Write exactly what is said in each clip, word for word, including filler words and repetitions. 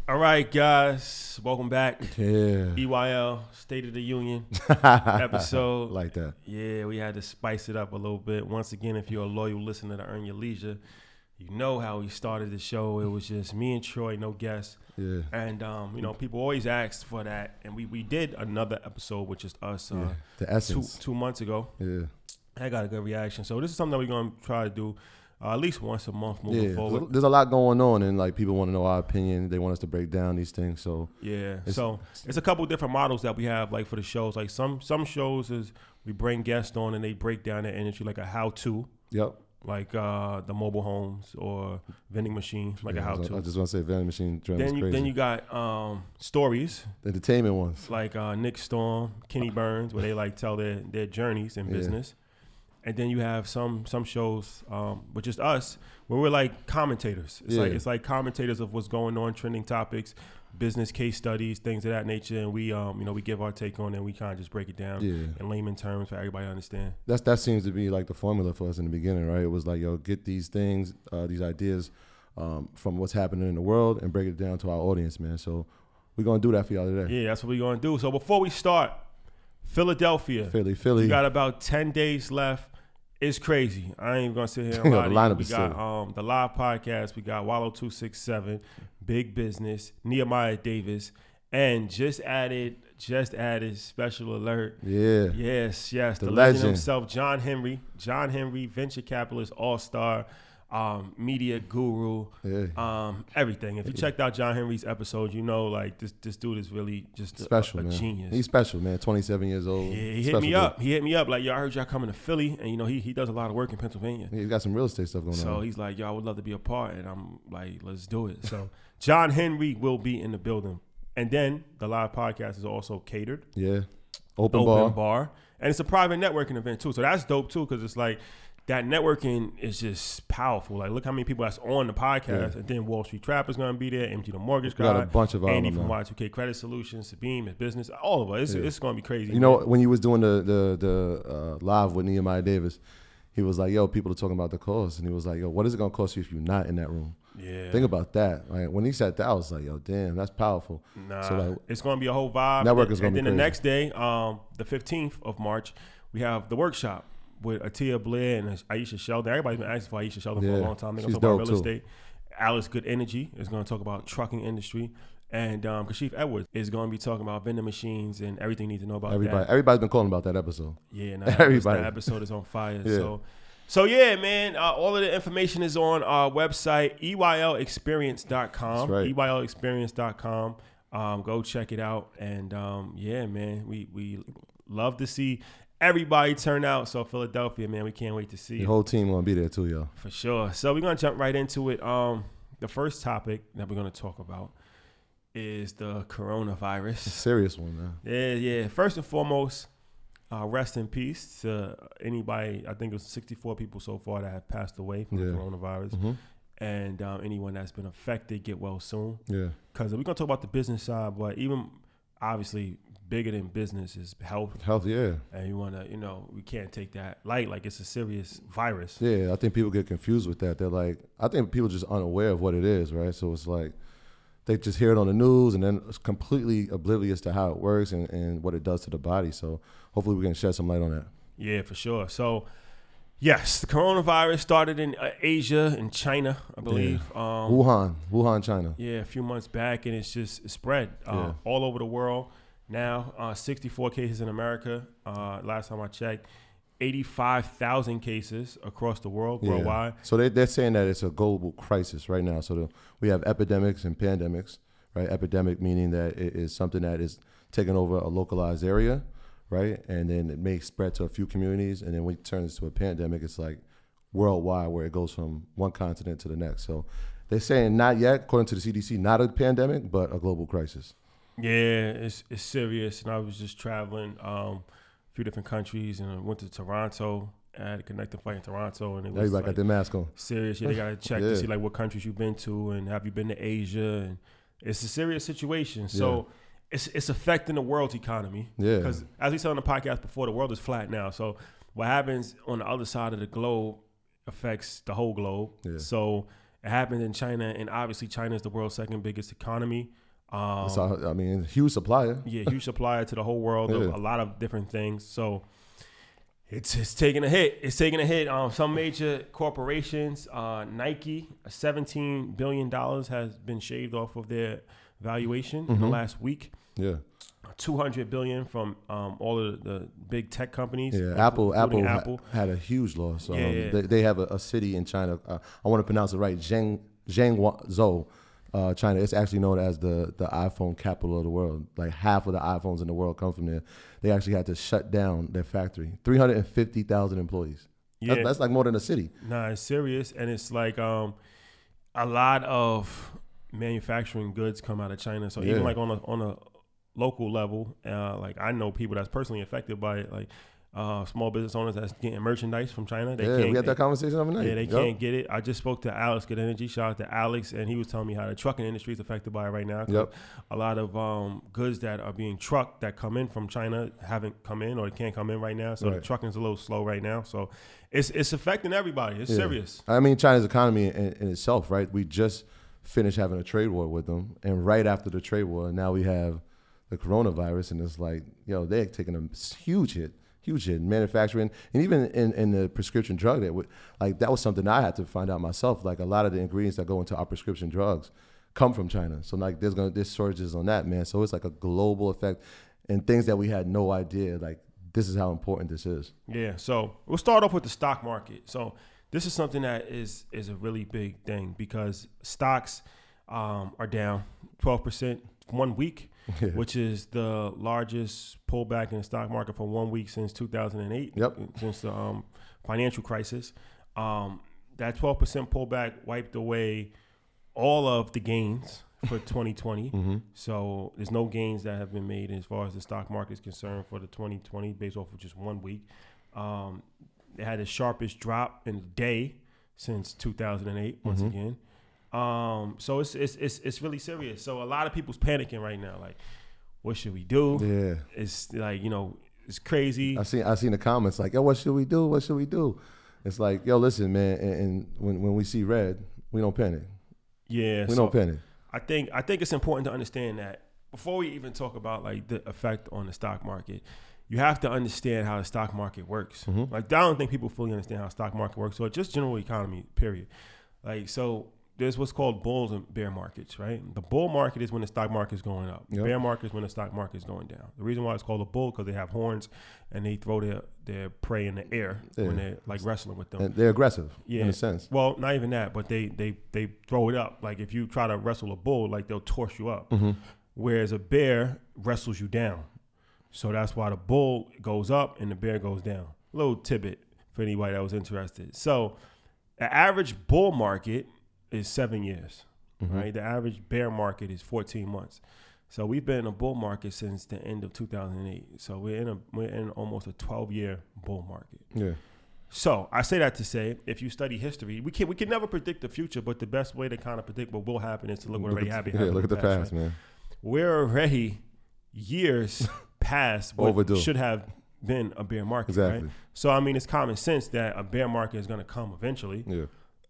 All right, guys, welcome back. Yeah. E Y L State of the Union episode. Like that. Yeah, we had to spice it up a little bit. Once again, if you're a loyal listener to Earn Your Leisure, you know how we started the show. It was just me and Troy, no guests. Yeah. And, um, you know, people always asked for that. And we, we did another episode with just us uh, yeah. The two, essence. two months ago. Yeah. I got a good reaction. So this is something that we're going to try to do uh, at least once a month moving yeah. forward. There's a lot going on, and like people want to know our opinion. They want us to break down these things. So yeah. It's, so it's a couple different models that we have, like for the shows. Like some some shows is we bring guests on and they break down their industry, like a how-to. Yep. Like uh, the mobile homes or vending machines, like yeah, a how-to. I just want to say vending machine. Then you, crazy. then you got um, stories. The entertainment ones. Like uh, Nick Storm, Kenny Burns, where they like tell their, their journeys in Yeah. business. And then you have some some shows um, with just us where we're like commentators. It's Yeah. like it's like commentators of what's going on, trending topics, business case studies, things of that nature, and we um you know we give our take on it and we kind of just break it down Yeah. in layman terms for everybody to understand. That's that seems to be like the formula for us in the beginning, right? It was like, yo, get these things, uh, these ideas um, from what's happening in the world and break it down to our audience, man. So we're gonna do that for y'all today. Yeah, that's what we're gonna do. So before we start, Philadelphia, Philly, Philly. we got about ten days left. It's crazy. I ain't even gonna sit here and Yo, lie the to you. lineup We is got silly. um, the live podcast. We got Wallow two six seven, Big Business, Nehemiah Davis, and just added, just added special alert. Yeah. Yes, yes, the, The legend. legend. himself, John Henry. John Henry, venture capitalist, all star, um, media guru, Yeah. um, everything. If you checked out John Henry's episode, you know like this this dude is really just a, Special, a, a man. genius. He's special, man. twenty-seven years old. Yeah, he hit Special me dude. up. He hit me up like, yo, I heard y'all coming to Philly, and you know he he does a lot of work in Pennsylvania. He's got some real estate stuff going So on. he's like, yo, I would love to be a part, and I'm like, let's do it. So John Henry will be in the building, and then the live podcast is also catered, Yeah. Open, open bar. bar, and it's a private networking event too. So that's dope too, because it's like that networking is just powerful. Like, look how many people that's on the podcast, Yeah. and then Wall Street Trapper's gonna be there, M G the Mortgage We Guy, got a bunch of Andy them, from man. Y two K Credit Solutions, Sabine, his business, all of us. It's, Yeah. it's gonna be crazy. You know, man. when he was doing the the the uh, live with Nehemiah Davis, he was like, "Yo, people are talking about the cost," and he was like, "Yo, what is it gonna cost you if you're not in that room?" Yeah. Think about that. Like when he said that, I was like, "Yo, damn, that's powerful." Nah, So, like, it's gonna be a whole vibe. Network and, is gonna and be then the crazy. next day, um, the fifteenth of March, we have the workshop with Atia Blair and Aisha Sheldon. Everybody's been asking for Aisha Sheldon for a Yeah, long time. They're gonna she's talk about dope, real too. estate. Alice Good Energy is gonna talk about trucking industry, and um, Kashif Edwards is gonna be talking about vending machines and everything you need to know about everybody, that. everybody's been calling about that episode. Yeah, nah, everybody. that episode is on fire. Yeah. So. So yeah, man, uh, all of the information is on our website, E Y L experience dot com. That's right. E Y L experience dot com. Um, go check it out. And um, yeah, man, we we love to see everybody turn out. So Philadelphia, man, we can't wait to see The it whole team gonna be there too, yo. for sure. So we're gonna jump right into it. Um, the first topic that we're gonna talk about is the coronavirus. Serious one, man. Yeah, yeah. First and foremost, uh, rest in peace to anybody. I think it was sixty-four people so far that have passed away from Yeah. the coronavirus. hmm And um, anyone that's been affected, get well soon. Yeah. Because we're going to talk about the business side, but even obviously bigger than business is health. Health, yeah. And you want to, you know, we can't take that light like it's a serious virus. Yeah, I think people get confused with that. They're like, I think people just unaware of what it is, right? So it's like they just hear it on the news and then it's completely oblivious to how it works and, and what it does to the body. So hopefully we can shed some light on that. Yeah, for sure. So, yes, the coronavirus started in uh, Asia and China, I believe. Um, Wuhan, Wuhan, China. Yeah, a few months back, and it's just it's spread uh, Yeah. all over the world. Now, uh, sixty-four cases in America. Uh, last time I checked, eighty-five thousand cases across the world, Yeah. worldwide. So they, they're saying that it's a global crisis right now. So the, we have epidemics and pandemics, right? Epidemic meaning that it is something that is taking over a localized area, right? And then it may spread to a few communities. And then when it turns to a pandemic, it's like worldwide where it goes from one continent to the next. So they're saying not yet, according to the C D C, not a pandemic, but a global crisis. Yeah, it's it's serious. And I was just traveling um, a few different countries, and I went to Toronto. I had a connecting flight in Toronto, and it was Everybody like, got their mask on. serious. Yeah, they got to check Yeah. to see like what countries you've been to, and have you been to Asia, and it's a serious situation. So it's it's affecting the world's economy. Yeah. Because as we said on the podcast before, the world is flat now. So what happens on the other side of the globe affects the whole globe. Yeah. So It happened in China, and obviously China is the world's second biggest economy. Um, so, I mean, huge supplier. Yeah, huge supplier to the whole world of Yeah. a lot of different things. So it's it's taking a hit. It's taking a hit. Um, some major corporations, uh, Nike, seventeen billion dollars has been shaved off of their valuation mm-hmm. in the last week. Yeah. two hundred billion dollars from um, all of the big tech companies. Yeah, Apple Apple, Apple ha- had a huge loss. Um, yeah, yeah. They, they have a, a city in China. Uh, I want to pronounce it right. Zheng, Zhengzhou, uh, China. It's actually known as the, the iPhone capital of the world. Like half of the iPhones in the world come from there. They actually had to shut down their factory. three hundred fifty thousand employees. Yeah. That's, that's like more than a city. Nah, it's serious. And it's like um, a lot of manufacturing goods come out of China. So yeah. even like on a on a local level, uh, like I know people that's personally affected by it, like uh, small business owners that's getting merchandise from China. They yeah, can't, we had that they, conversation overnight. Yeah, they yep. can't get it. I just spoke to Alex Good Energy. Shout out to Alex, and he was telling me how the trucking industry is affected by it right now. Yep. A lot of um, goods that are being trucked that come in from China haven't come in or can't come in right now. So right. the trucking is a little slow right now. So it's it's affecting everybody. It's yeah. serious. I mean, China's economy in, in itself, right? We just finished having a trade war with them, and right after the trade war, now we have the coronavirus, and it's like, yo, they're taking a huge hit, huge hit in manufacturing, and even in, in the prescription drug, that would, like that was something I had to find out myself. Like a lot of the ingredients that go into our prescription drugs come from China, so like there's gonna there's shortages on that, man. So it's like a global effect, and things that we had no idea. Like this is how important this is. Yeah. So we'll start off with the stock market. So this is something that is is a really big thing because stocks um, are down twelve percent one week. Yeah. Which is the largest pullback in the stock market for one week since two thousand eight, yep. since the um, financial crisis. Um, that twelve percent pullback wiped away all of the gains for twenty twenty. Mm-hmm. So there's no gains that have been made as far as the stock market is concerned for the twenty twenty based off of just one week. Um, they had the sharpest drop in a day since two thousand eight, once mm-hmm. again. Um, so it's, it's it's it's really serious. So a lot of people's panicking right now. Like, what should we do? Yeah, it's like, you know, it's crazy. I seen I seen the comments like, yo, what should we do? What should we do? It's like, yo, listen, man. And, and when when we see red, we don't panic. Yeah, we so don't panic. I think I think it's important to understand that before we even talk about like the effect on the stock market, you have to understand how the stock market works. Mm-hmm. Like, I don't think people fully understand how the stock market works, or just general economy, period. Like, so. There's what's called bulls and bear markets, right? The bull market is when the stock market is going up. The yep. bear market is when the stock market is going down. The reason why it's called a bull because they have horns and they throw their, their prey in the air yeah. when they're like wrestling with them. And they're aggressive, yeah. in a sense. Well, not even that, but they they they throw it up. Like if you try to wrestle a bull, like they'll torch you up. Mm-hmm. Whereas a bear wrestles you down. So that's why the bull goes up and the bear goes down. A little tidbit for anybody that was interested. So the average bull market is seven years, mm-hmm. right? The average bear market is fourteen months. So we've been in a bull market since the end of two thousand eight. So we're in a we're in almost a twelve year bull market. Yeah. So I say that to say, if you study history, we can we can never predict the future, but the best way to kind of predict what will happen is to look what already happened. Yeah, look at the past, right? man. We're already years past what Overdue. should have been a bear market, exactly. right? So I mean, it's common sense that a bear market is going to come eventually. Yeah.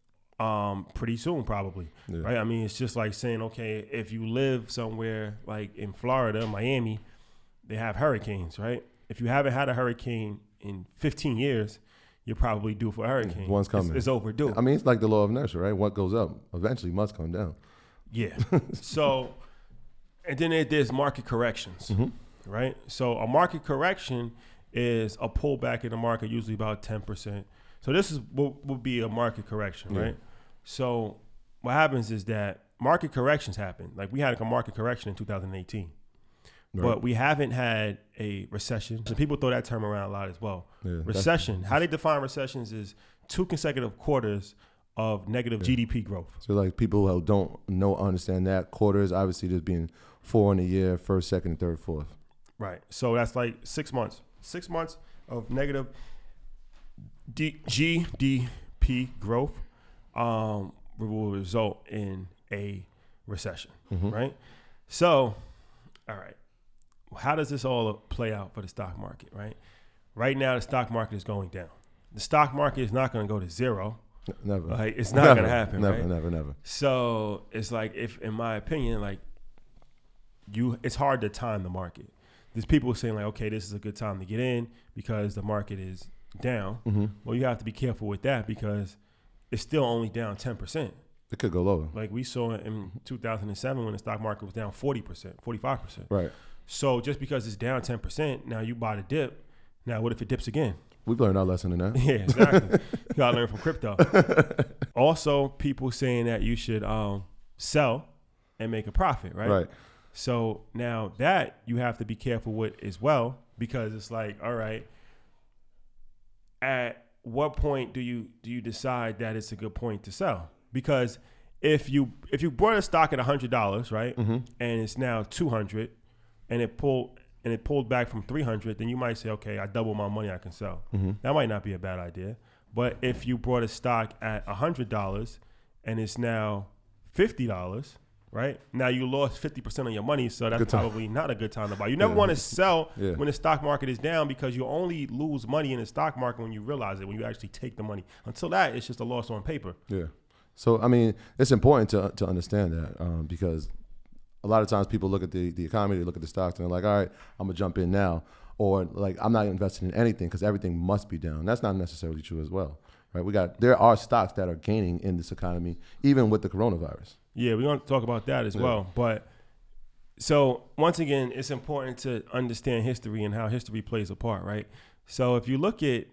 Um, pretty soon, probably, yeah. right? I mean, it's just like saying, okay, if you live somewhere like in Florida, Miami, they have hurricanes, right? If you haven't had a hurricane in fifteen years, you're probably due for a hurricane. One's coming. It's, it's overdue. I mean, it's like the law of inertia, right? What goes up eventually must come down. Yeah. So, and then there's market corrections, mm-hmm. right? So a market correction is a pullback in the market, usually about ten percent. So this is what would be a market correction, right? Yeah. So what happens is that market corrections happen. Like we had a market correction in two thousand eighteen, right. But we haven't had a recession. So people throw that term around a lot as well. Yeah, recession, how they define recessions is two consecutive quarters of negative yeah. G D P growth. So like people who don't know, understand that quarters, obviously there's being four in a year, first, second, third, fourth. Right. So that's like six months, six months of negative D- G D P growth um, will result in a recession, mm-hmm. right? So, all right, how does this all play out for the stock market, right? Right now, the stock market is going down. The stock market is not going to go to zero. Never. Like it's not never, gonna happen. Never, right? never, never. So it's like if, in my opinion, like you, it's hard to time the market. There's people saying like, okay, this is a good time to get in because the market is down. Mm-hmm. Well, you have to be careful with that because it's still only down ten percent. It could go lower. Like we saw in two thousand seven when the stock market was down forty percent, forty-five percent. Right. So just because it's down ten percent, now you buy the dip. Now what if it dips again? We've learned our lesson in that. Yeah, exactly. You gotta learn from crypto. Also, people saying that you should um, sell and make a profit, right? Right. So now that you have to be careful with as well, because it's like, all right, at what point do you do you decide that it's a good point to sell? Because if you if you bought a stock at a hundred dollars, right, Mm-hmm. and it's now two hundred, and it pulled and it pulled back from three hundred, then you might say, okay, I double my money, I can sell. Mm-hmm. That might not be a bad idea. But if you bought a stock at a hundred dollars and it's now fifty dollars, right? Now you lost fifty percent of your money, so that's Good time. probably not a good time to buy. You never Yeah. want to sell Yeah. when the stock market is down because you only lose money in the stock market when you realize it, when you actually take the money. Until that, it's just a loss on paper. Yeah. So I mean, it's important to to understand that um, because a lot of times people look at the the economy, they look at the stocks, and they're like, all right, I'm gonna jump in now, or like I'm not investing in anything because everything must be down. That's not necessarily true as well, right? We got there are stocks that are gaining in this economy, even with the coronavirus. Yeah, we're going to talk about that as Yeah. well. But so once again, it's important to understand history and how history plays a part, right? So if you look at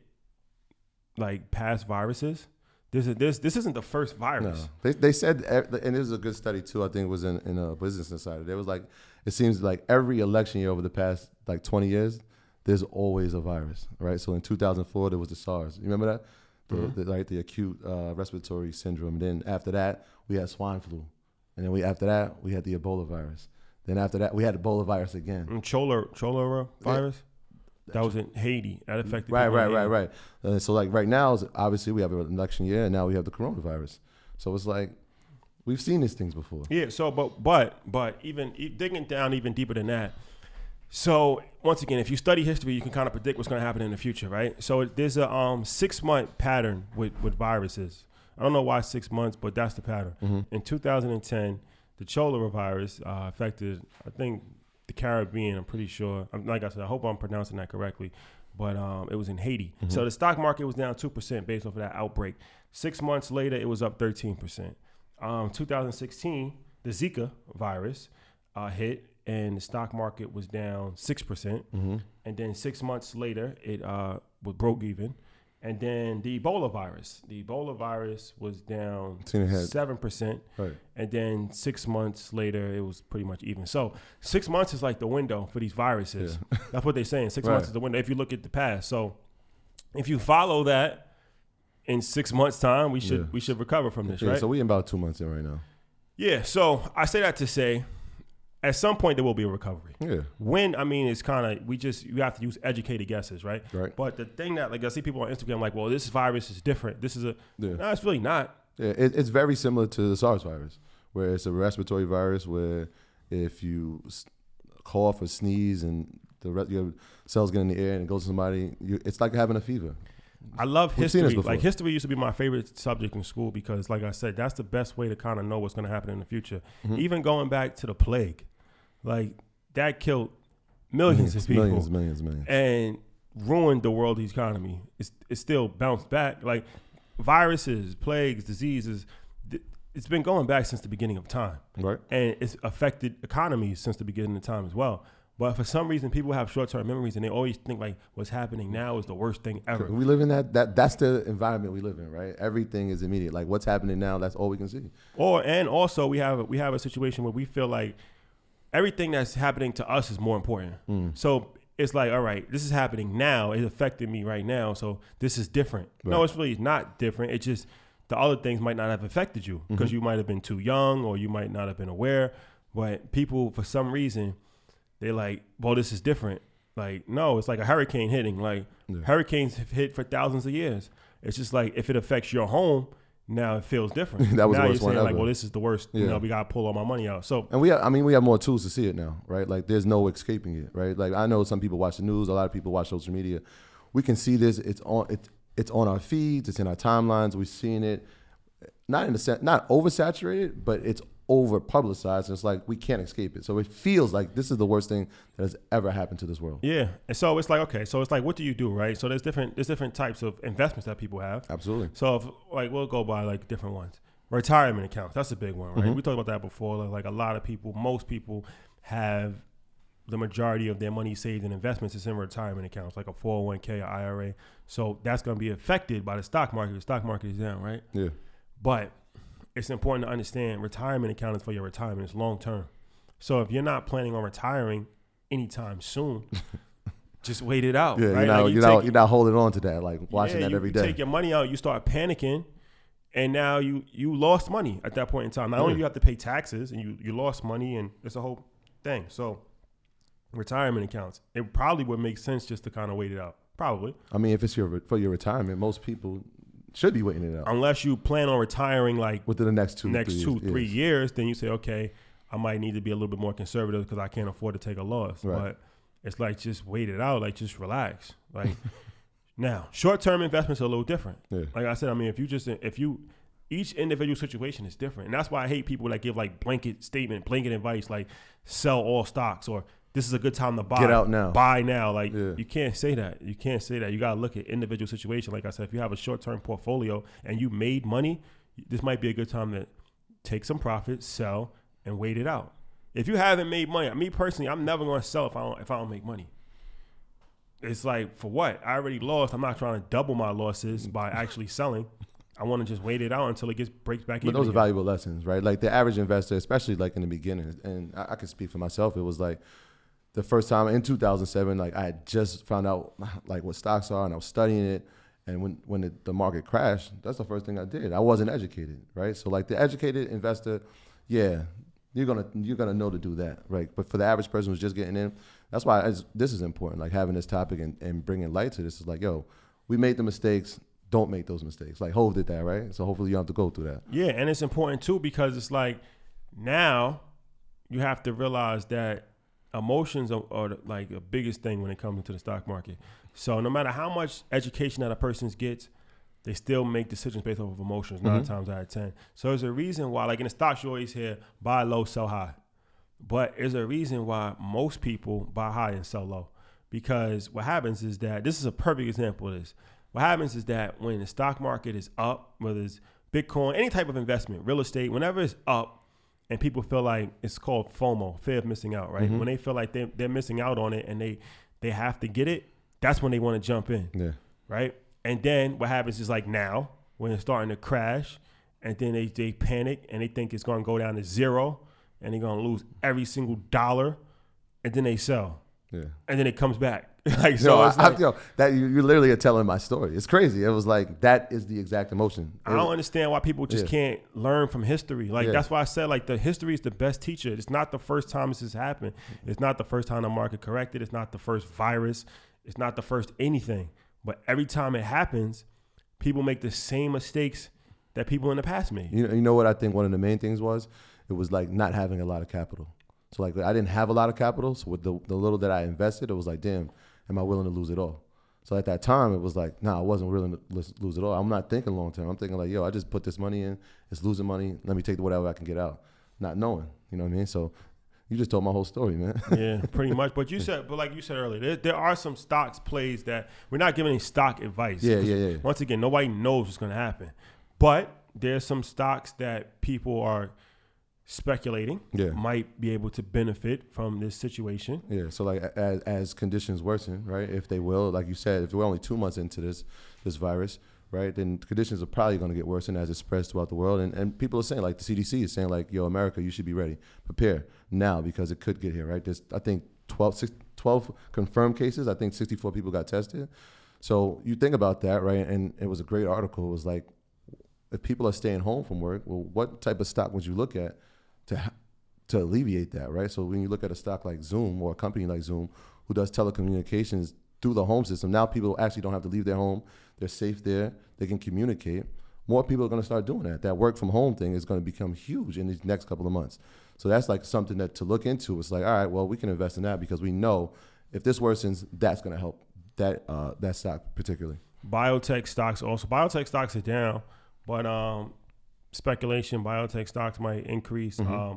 like past viruses, this is this this isn't the first No, virus. they they said, and this is a good study too. I think it was in in a Business Insider. There was like, it seems like every election year over the past like twenty years, there's always a virus, right? So in two thousand four, there was the SARS. You remember that? The, Mhm. the, like the acute uh, respiratory syndrome. And then after that, we had swine flu, and then we after that we had the Ebola virus. Then after that, we had Ebola virus again. And Chola Chola virus, that was in Haiti. That affected Right, people in right, right, Haiti. right. Uh, so like right now, is- obviously we have an election year, and now we have the coronavirus. So it's like we've seen these things before. Yeah. So, but but but even e- digging down even deeper than that. So once again, if you study history, you can kind of predict what's going to happen in the future, right? So there's a um, six month pattern with with viruses. I don't know why six months, but that's the pattern. Mm-hmm. In two thousand ten, the Chola virus uh, affected, I think, the Caribbean. I'm pretty sure. I'm, like I said, I hope I'm pronouncing that correctly. But um, it was in Haiti. Mm-hmm. So the stock market was down two percent based off of that outbreak. Six months later, it was up thirteen percent. Um, two thousand sixteen, the Zika virus uh, hit, and the stock market was down six percent. Mm-hmm. And then six months later, it uh, was broke even. And then the Ebola virus. The Ebola virus was down Seen it had- seven percent. Right. And then six months later, it was pretty much even. So six months is like the window for these viruses. Yeah. That's what they're saying. Six Right. months is the window if you look at the past. So if you follow that in six months' time, we should Yeah. we should recover from this, Yeah, right? so we in about two months in right now. Yeah. So I say that to say, at some point there will be a recovery. Yeah. When, I mean, it's kind of, we just, you have to use educated guesses, right? Right. But the thing that, like, I see people on Instagram like, well, this virus is different. This is a, Yeah. no, it's really not. Yeah, it, it's very similar to the SARS virus, where it's a respiratory virus where if you s- cough or sneeze and the re- your cells get in the air and it goes to somebody, you, it's like having a fever. I love We've seen this history. before. Like, history used to be my favorite subject in school because, like I said, that's the best way to kind of know what's going to happen in the future. Mhm. Even going back to the plague, like, that killed millions of people millions, millions, millions. and ruined the world economy. It's, it's still bounced back. Like, viruses, plagues, diseases, th- it's been going back since the beginning of time. Right. And it's affected economies since the beginning of time as well. But for some reason, people have short-term memories, and they always think like what's happening now is the worst thing ever. We live in that, that, that's the environment we live in, right? Everything is immediate. Like what's happening now, that's all we can see. Or and also we have we have a situation where we feel like everything that's happening to us is more important. Mm. So it's like, all right, this is happening now. It's affecting me right now. So this is different. No, Right. it's really not different. It's just the other things might not have affected you because Mhm. you might have been too young or you might not have been aware. But people, for some reason, they're like, well, this is different. Like, no, it's like a hurricane hitting. Like, Yeah. hurricanes have hit for thousands of years. It's just like if it affects your home, now it feels different. That was the now worst you're saying one like, ever. well, this is the worst. You Yeah. know, we got to pull all my money out. So And we have, I mean, we have more tools to see it now, right? Like there's no escaping it, right? Like I know some people watch the news. A lot of people watch social media. We can see this. It's on, it's it's on our feeds, it's in our timelines. We've seen it, not in a sense, not oversaturated, but it's over publicized. It's like we can't escape it. So it feels like this is the worst thing that has ever happened to this world. Yeah, and so it's like, okay, so it's like, what do you do, right? So there's different there's different types of investments that people have. Absolutely. So if, like we'll go by like different ones. Retirement accounts, that's a big one, right? Mm-hmm. We talked about that before. Like, like a lot of people, most people have the majority of their money saved in investments is in retirement accounts, like a four oh one k or I R A. So that's going to be affected by the stock market. The stock market is down, right? Yeah. But it's important to understand retirement account is for your retirement. It's long term. So if you're not planning on retiring anytime soon, just wait it out. Yeah, right? you're, not, like you you're, take, not, you're not holding on to that, like watching yeah, that you, every you day. You take your money out, you start panicking, and now you you lost money at that point in time. Not yeah. only do you have to pay taxes, and you, you lost money, and it's a whole thing. So retirement accounts, it probably would make sense just to kind of wait it out. Probably. I mean, if it's your for your retirement, most people should be waiting it out. Unless you plan on retiring like within the next two, next three two, years. three years, then you say, okay, I might need to be a little bit more conservative because I can't afford to take a loss. Right. But it's like just wait it out, like just relax. Like now, short-term investments are a little different. Yeah. Like I said, I mean, if you just if you each individual situation is different, and that's why I hate people that give like blanket statement, blanket advice, like sell all stocks or this is a good time to buy. Get out now. Buy now. Like yeah. you can't say that. You can't say that. You got to look at individual situation. Like I said, if you have a short-term portfolio and you made money, this might be a good time to take some profit, sell, and wait it out. If you haven't made money, me personally, I'm never going to sell if I don't if I don't make money. It's like, for what? I already lost. I'm not trying to double my losses by actually selling. I want to just wait it out until it gets breaks back but even. But those again. are valuable lessons, right? Like the average investor, especially like in the beginning, and I, I can speak for myself. It was like the first time in two thousand seven, like I had just found out like what stocks are, and I was studying it. And when when the, the market crashed, that's the first thing I did. I wasn't educated, right? So like the educated investor, yeah, you're gonna you're gonna know to do that, right? But for the average person who's just getting in, that's why I, this is important. Like having this topic and, and bringing light to this is like, yo, we made the mistakes. Don't make those mistakes. Like Hov did that, right? So hopefully you don't have to go through that. Yeah, and it's important too because it's like now you have to realize that emotions are, are like the biggest thing when it comes into the stock market. So no matter how much education that a person gets, they still make decisions based off of emotions nine mm-hmm. times out of ten. So there's a reason why, like in the stocks, you always hear buy low, sell high. But there's a reason why most people buy high and sell low. Because what happens is that, this is a perfect example of this. What happens is that when the stock market is up, whether it's Bitcoin, any type of investment, real estate, whenever it's up and people feel like it's called FOMO, fear of missing out, right? Mm-hmm. When they feel like they, they're missing out on it and they, they have to get it, that's when they want to jump in, yeah. right? And then what happens is like now, when it's starting to crash and then they, they panic and they think it's going to go down to zero and they're going to lose every single dollar and then they sell. Yeah. And then it comes back. like so, yo, it's I, like, I, yo, that you, you literally are telling my story. It's crazy. It was like that is the exact emotion. It I don't was, understand why people just yeah. can't learn from history. Like yeah. that's why I said like the history is the best teacher. It's not the first time this has happened. It's not the first time the market corrected. It's not the first virus. It's not the first anything. But every time it happens, people make the same mistakes that people in the past made. You know, you know what I think one of the main things was? It was like not having a lot of capital. So like I didn't have a lot of capital. So with the, the little that I invested, it was like, damn, am I willing to lose it all? So at that time, it was like, nah, I wasn't willing to lose it all. I'm not thinking long term. I'm thinking like, yo, I just put this money in. It's losing money. Let me take whatever I can get out. Not knowing, you know what I mean? So you just told my whole story, man. Yeah, pretty much. But you said, but like you said earlier, there, there are some stocks plays that we're not giving any stock advice. Yeah, yeah, yeah. Once again, nobody knows what's going to happen. But there's some stocks that people are speculating yeah. might be able to benefit from this situation. Yeah, so like as, as conditions worsen, right, if they will, like you said, if we're only two months into this this virus, right, then conditions are probably going to get worse as it spreads throughout the world. And, and people are saying, like the C D C is saying, like, yo, America, you should be ready. Prepare now because it could get here, right? There's, I think, twelve, six, twelve confirmed cases. I think sixty-four people got tested. So you think about that, right, and it was a great article. It was like, if people are staying home from work, well, what type of stock would you look at to to alleviate that, right? So when you look at a stock like Zoom or a company like Zoom who does telecommunications through the home system, now people actually don't have to leave their home. They're safe there. They can communicate. More people are going to start doing that. That work from home thing is going to become huge in these next couple of months. So that's like something that to look into. It's like, all right, well, we can invest in that because we know if this worsens, that's going to help that uh, that stock particularly. biotech stocks also. Biotech stocks are down, but um, speculation biotech stocks might increase. Mm-hmm. Um,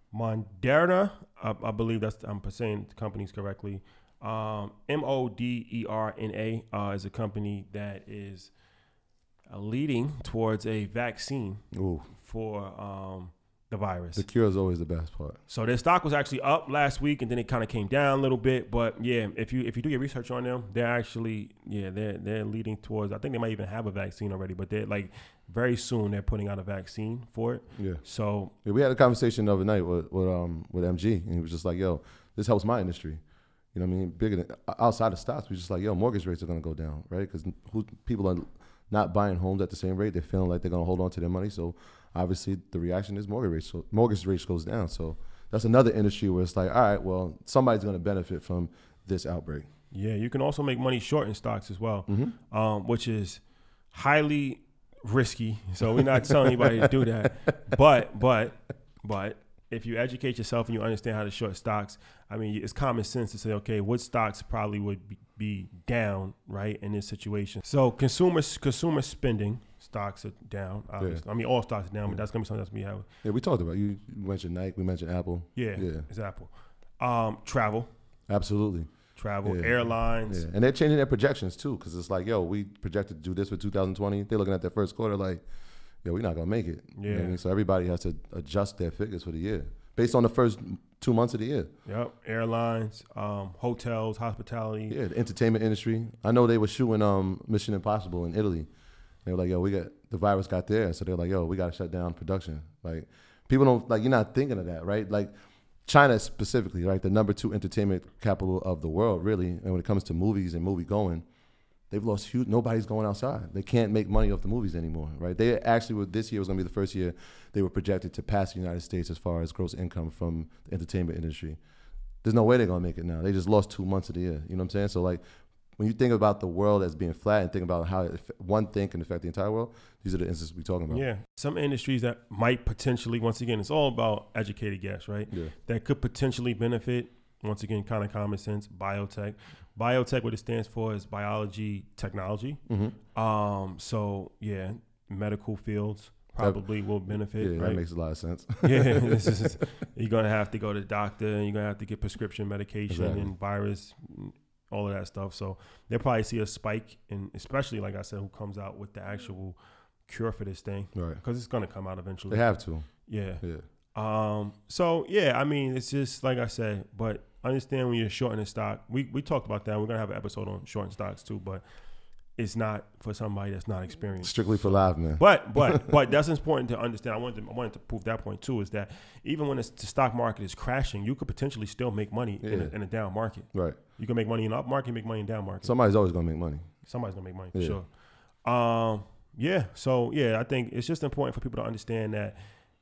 Moderna, I, I believe that's I'm saying the companies correctly. Um, M O D E R N A uh, is a company that is uh, leading towards a vaccine Ooh. for um, the virus. The cure is always the best part. So their stock was actually up last week, and then it kind of came down a little bit. But yeah, if you if you do your research on them, they're actually yeah they're they're leading towards. I think they might even have a vaccine already, but they're like very soon they're putting out a vaccine for it. Yeah. So yeah, we had a conversation the other night with with um with M G, and he was just like, "Yo, this helps my industry." You know what I mean? Bigger than outside of stocks, we just like, "Yo, mortgage rates are gonna go down, right?" Because people are not buying homes at the same rate. They're feeling like they're gonna hold on to their money. So obviously, the reaction is mortgage rates. So mortgage rates goes down. So that's another industry where it's like, all right, well, somebody's going to benefit from this outbreak. Yeah, you can also make money short in stocks as well, mm-hmm. um, which is highly risky. So we're not telling anybody to do that. But but but if you educate yourself and you understand how to short stocks, I mean, it's common sense to say, okay, what stocks probably would be, be down, right, in this situation. So consumer consumer spending. Stocks are down, obviously. Yeah. I mean, all stocks are down, but that's going to be something else we have. Yeah, we talked about You You mentioned Nike. We mentioned Apple. Yeah, yeah. It's Apple. Um, travel. Absolutely. Travel. Yeah. Airlines. Yeah. And they're changing their projections, too, because it's like, yo, we projected to do this for two thousand twenty. They're looking at their first quarter like, yo, we're not going to make it. Yeah. You know what I mean? So everybody has to adjust their figures for the year based on the first two months of the year. Yep. Airlines, um, hotels, hospitality. Yeah, the entertainment industry. I know they were shooting um, Mission Impossible in Italy. They were like, yo, we got the virus got there, so they're like, yo, we got to shut down production. Like, people don't like you're not thinking of that, right? Like, China specifically, right, the number two entertainment capital of the world, really. And when it comes to movies and movie going, they've lost huge. Nobody's going outside. They can't make money off the movies anymore, right? They actually were, this year was going to be the first year they were projected to pass the United States as far as gross income from the entertainment industry. There's no way they're going to make it now. They just lost two months of the year. You know what I'm saying? So like, when you think about the world as being flat and think about how it, one thing can affect the entire world, these are the instances we're talking about. Yeah. Some industries that might potentially, once again, it's all about educated guess, right? Yeah. That could potentially benefit, once again, kind of common sense, biotech. Biotech, what it stands for is biology technology. Mm-hmm. Um, so, yeah, medical fields probably that, will benefit, yeah, right? that makes a lot of sense. Yeah. This is, you're going to have to go to the doctor, and you're going to have to get prescription medication exactly. and virus all of that stuff. So they'll probably see a spike, and especially, like I said, who comes out with the actual cure for this thing. Right. Because it's going to come out eventually. They have to. Yeah. Yeah. Um. So, yeah, I mean, it's just, like I said, but understand when you're shorting a stock. We we talked about that. We're going to have an episode on shorting stocks too, but it's not for somebody that's not experienced. Strictly for live, man. But but but that's important to understand. I wanted to, I wanted to prove that point too, is that even when it's, the stock market is crashing, you could potentially still make money yeah. in, a, in a down market. Right. You can make money in the up market, make money in down market. Somebody's always going to make money. Somebody's going to make money for yeah. sure. Um, yeah. So, yeah, I think it's just important for people to understand that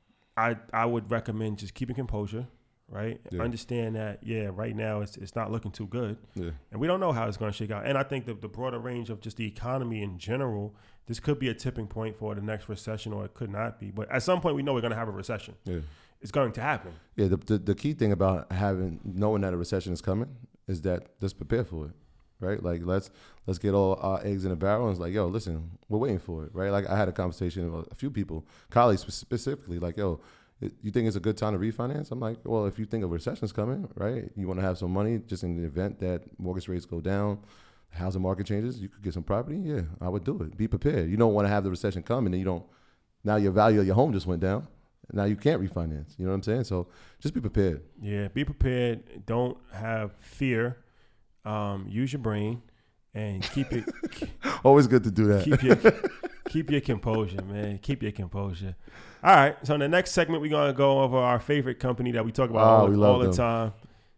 I I would recommend just keeping composure, right? Yeah. Understand that, yeah, right now it's it's not looking too good. Yeah. And we don't know how it's going to shake out. And I think the, the broader range of just the economy in general, this could be a tipping point for the next recession, or it could not be. But at some point, we know we're going to have a recession. Yeah. It's going to happen. Yeah, the, the the key thing about having knowing that a recession is coming is that just prepare for it, right? Like let's let's get all our eggs in a barrel and it's like, yo, listen, we're waiting for it, right? Like I had a conversation with a few people, colleagues specifically, like, yo, you think it's a good time to refinance? I'm like, well, if you think a recession's coming, right? You want to have some money just in the event that mortgage rates go down, housing market changes, you could get some property. Yeah, I would do it. Be prepared. You don't want to have the recession come and then you don't, now your value of your home just went down. Now you can't refinance. You know what I'm saying? So just be prepared. Yeah, be prepared. Don't have fear. Um, use your brain and keep it. Always good to do that. Keep your keep your composure, man. Keep your composure. All right. So in the next segment, we're gonna go over our favorite company that we talk about oh, all, we all the them. time.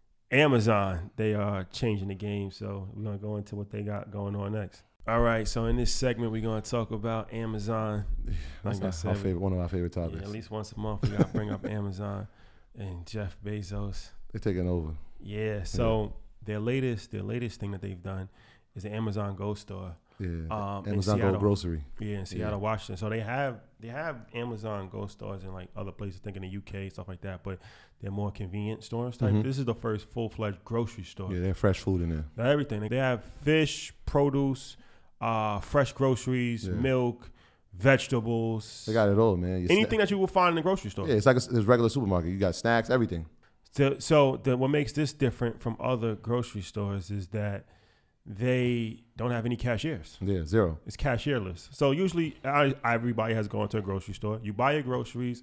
Amazon. They are changing the game. So we're gonna go into what they got going on next. All right, so in this segment, we're going to talk about Amazon. That's like I said, our favorite, one of our favorite topics. Yeah, at least once a month, we got to bring up Amazon and Jeff Bezos. They're taking over. Yeah, so yeah. their latest their latest thing that they've done is the Amazon Go store. Yeah, um, Amazon Go Grocery. Yeah, in Seattle, yeah. Washington. So they have they have Amazon Go stores in like other places, think in the U K, stuff like that, but they're more convenient stores type. Mm-hmm. This is the first full-fledged grocery store. Yeah, they have fresh food in there. Now, everything. They have fish, produce, uh, fresh groceries, Yeah. milk, vegetables. They got it all, man. Your Anything sna- that you will find in the grocery store. Yeah, it's like a, it's regular supermarket. You got snacks, everything. So, so the, what makes this different from other grocery stores is that they don't have any cashiers. Yeah, zero. It's cashierless. So usually I, everybody has gone to a grocery store. You buy your groceries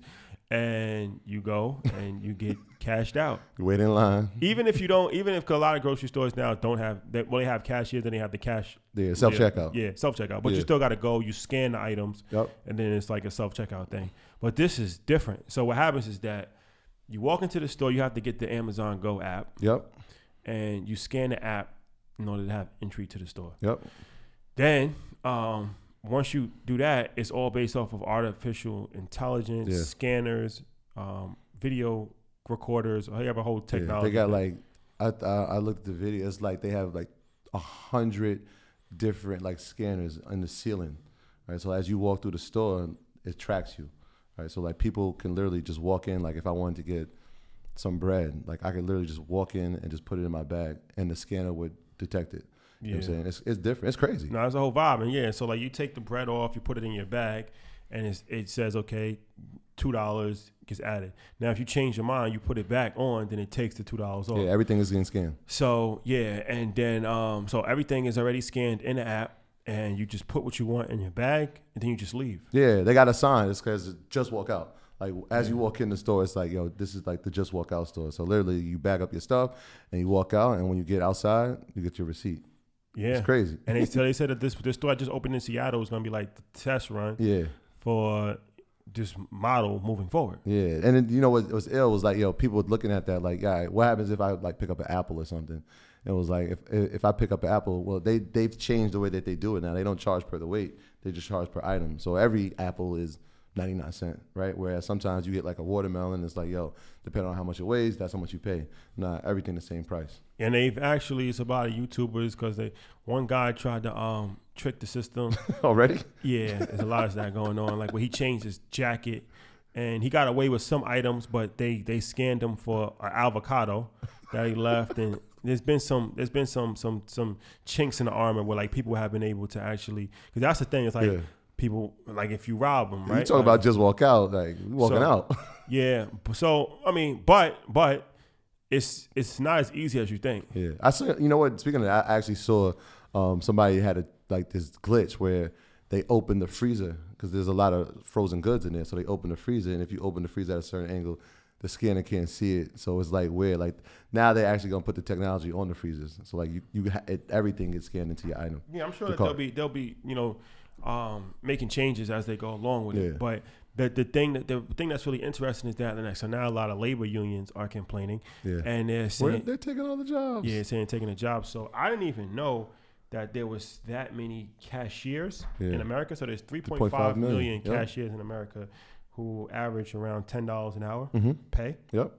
and you go and you get cashed out. You wait in line. Even if you don't, even if 'cause a lot of grocery stores now don't have, they, well, they have cashiers and they have the cash. Yeah, self checkout. Yeah, yeah self checkout. But Yeah. you still got to go. You scan the items, Yep. and then it's like a self checkout thing. But this is different. So what happens is that you walk into the store. You have to get the Amazon Go app, Yep. and you scan the app in order to have entry to the store. Yep. Then um, once you do that, it's all based off of artificial intelligence, Yeah. scanners, um, video recorders. They have a whole Yeah, technology. they got thing. like I, I I looked at the video. It's like they have like a hundred different like scanners in the ceiling, right? So as you walk through the store, it tracks you, right? So like people can literally just walk in. Like if I wanted to get some bread, like I could literally just walk in and just put it in my bag, and the scanner would detect it. You know what I'm saying? It's it's different. It's crazy. No, it's a whole vibe. And yeah, so like you take the bread off, you put it in your bag, and it's, it says, okay, two dollars gets added. Now, if you change your mind, you put it back on, then it takes the two dollars off. Yeah, everything is getting scanned. So, yeah, and then, um, so everything is already scanned in the app, and you just put what you want in your bag, and then you just leave. Yeah, they got a sign. It's because just walk out. Like as you walk in the store, it's like, yo, this is like the just walk out store. So literally, you bag up your stuff and you walk out, and when you get outside, you get your receipt. Yeah. It's crazy. And they, so they said that this, this store I just opened in Seattle is going to be like the test run Yeah. for this model moving forward. Yeah, and then, you know what was ill was like, yo, people were looking at that like, all right, what happens if I like pick up an apple or something? It was like, if if I pick up an apple, well, they they've changed the way that they do it now. They don't charge per the weight; they just charge per item. So every apple is ninety-nine cents, right? Whereas sometimes you get like a watermelon, it's like, yo, depending on how much it weighs, that's how much you pay. Nah, everything the same price. And they've actually, it's about YouTubers because they one guy tried to um trick the system. Already? Yeah, there's a lot of that going on. Like where he changed his jacket, and he got away with some items, but they they scanned him for an avocado that he left, and there's been some there's been some some some chinks in the armor where like people have been able to actually, because that's the thing. It's like Yeah. people, like if you rob them, right? You talk like, about just walk out, like you walking So- out. yeah. So I mean, but but it's it's not as easy as you think. Yeah, I saw. You know what? Speaking of that, I actually saw um, somebody had a like this glitch where they opened the freezer because there's a lot of frozen goods in there. So they open the freezer, and if you open the freezer at a certain angle, the scanner can't see it. So it's like weird. Like now they're actually gonna put the technology on the freezers. So like you, you ha- it, everything gets scanned into your item. Yeah, I'm sure The that they'll cart. be they'll be you know um, making changes as they go along with Yeah. it. But the the thing that the thing that's really interesting is that the next so now a lot of labor unions are complaining, Yeah, and they're Where- saying they're taking all the jobs. yeah saying taking a job. So I didn't even know that there was that many cashiers Yeah. in America. So there's three point three point five five million, million, yep. cashiers in America who average around ten dollars an hour Mm-hmm. pay. Yep.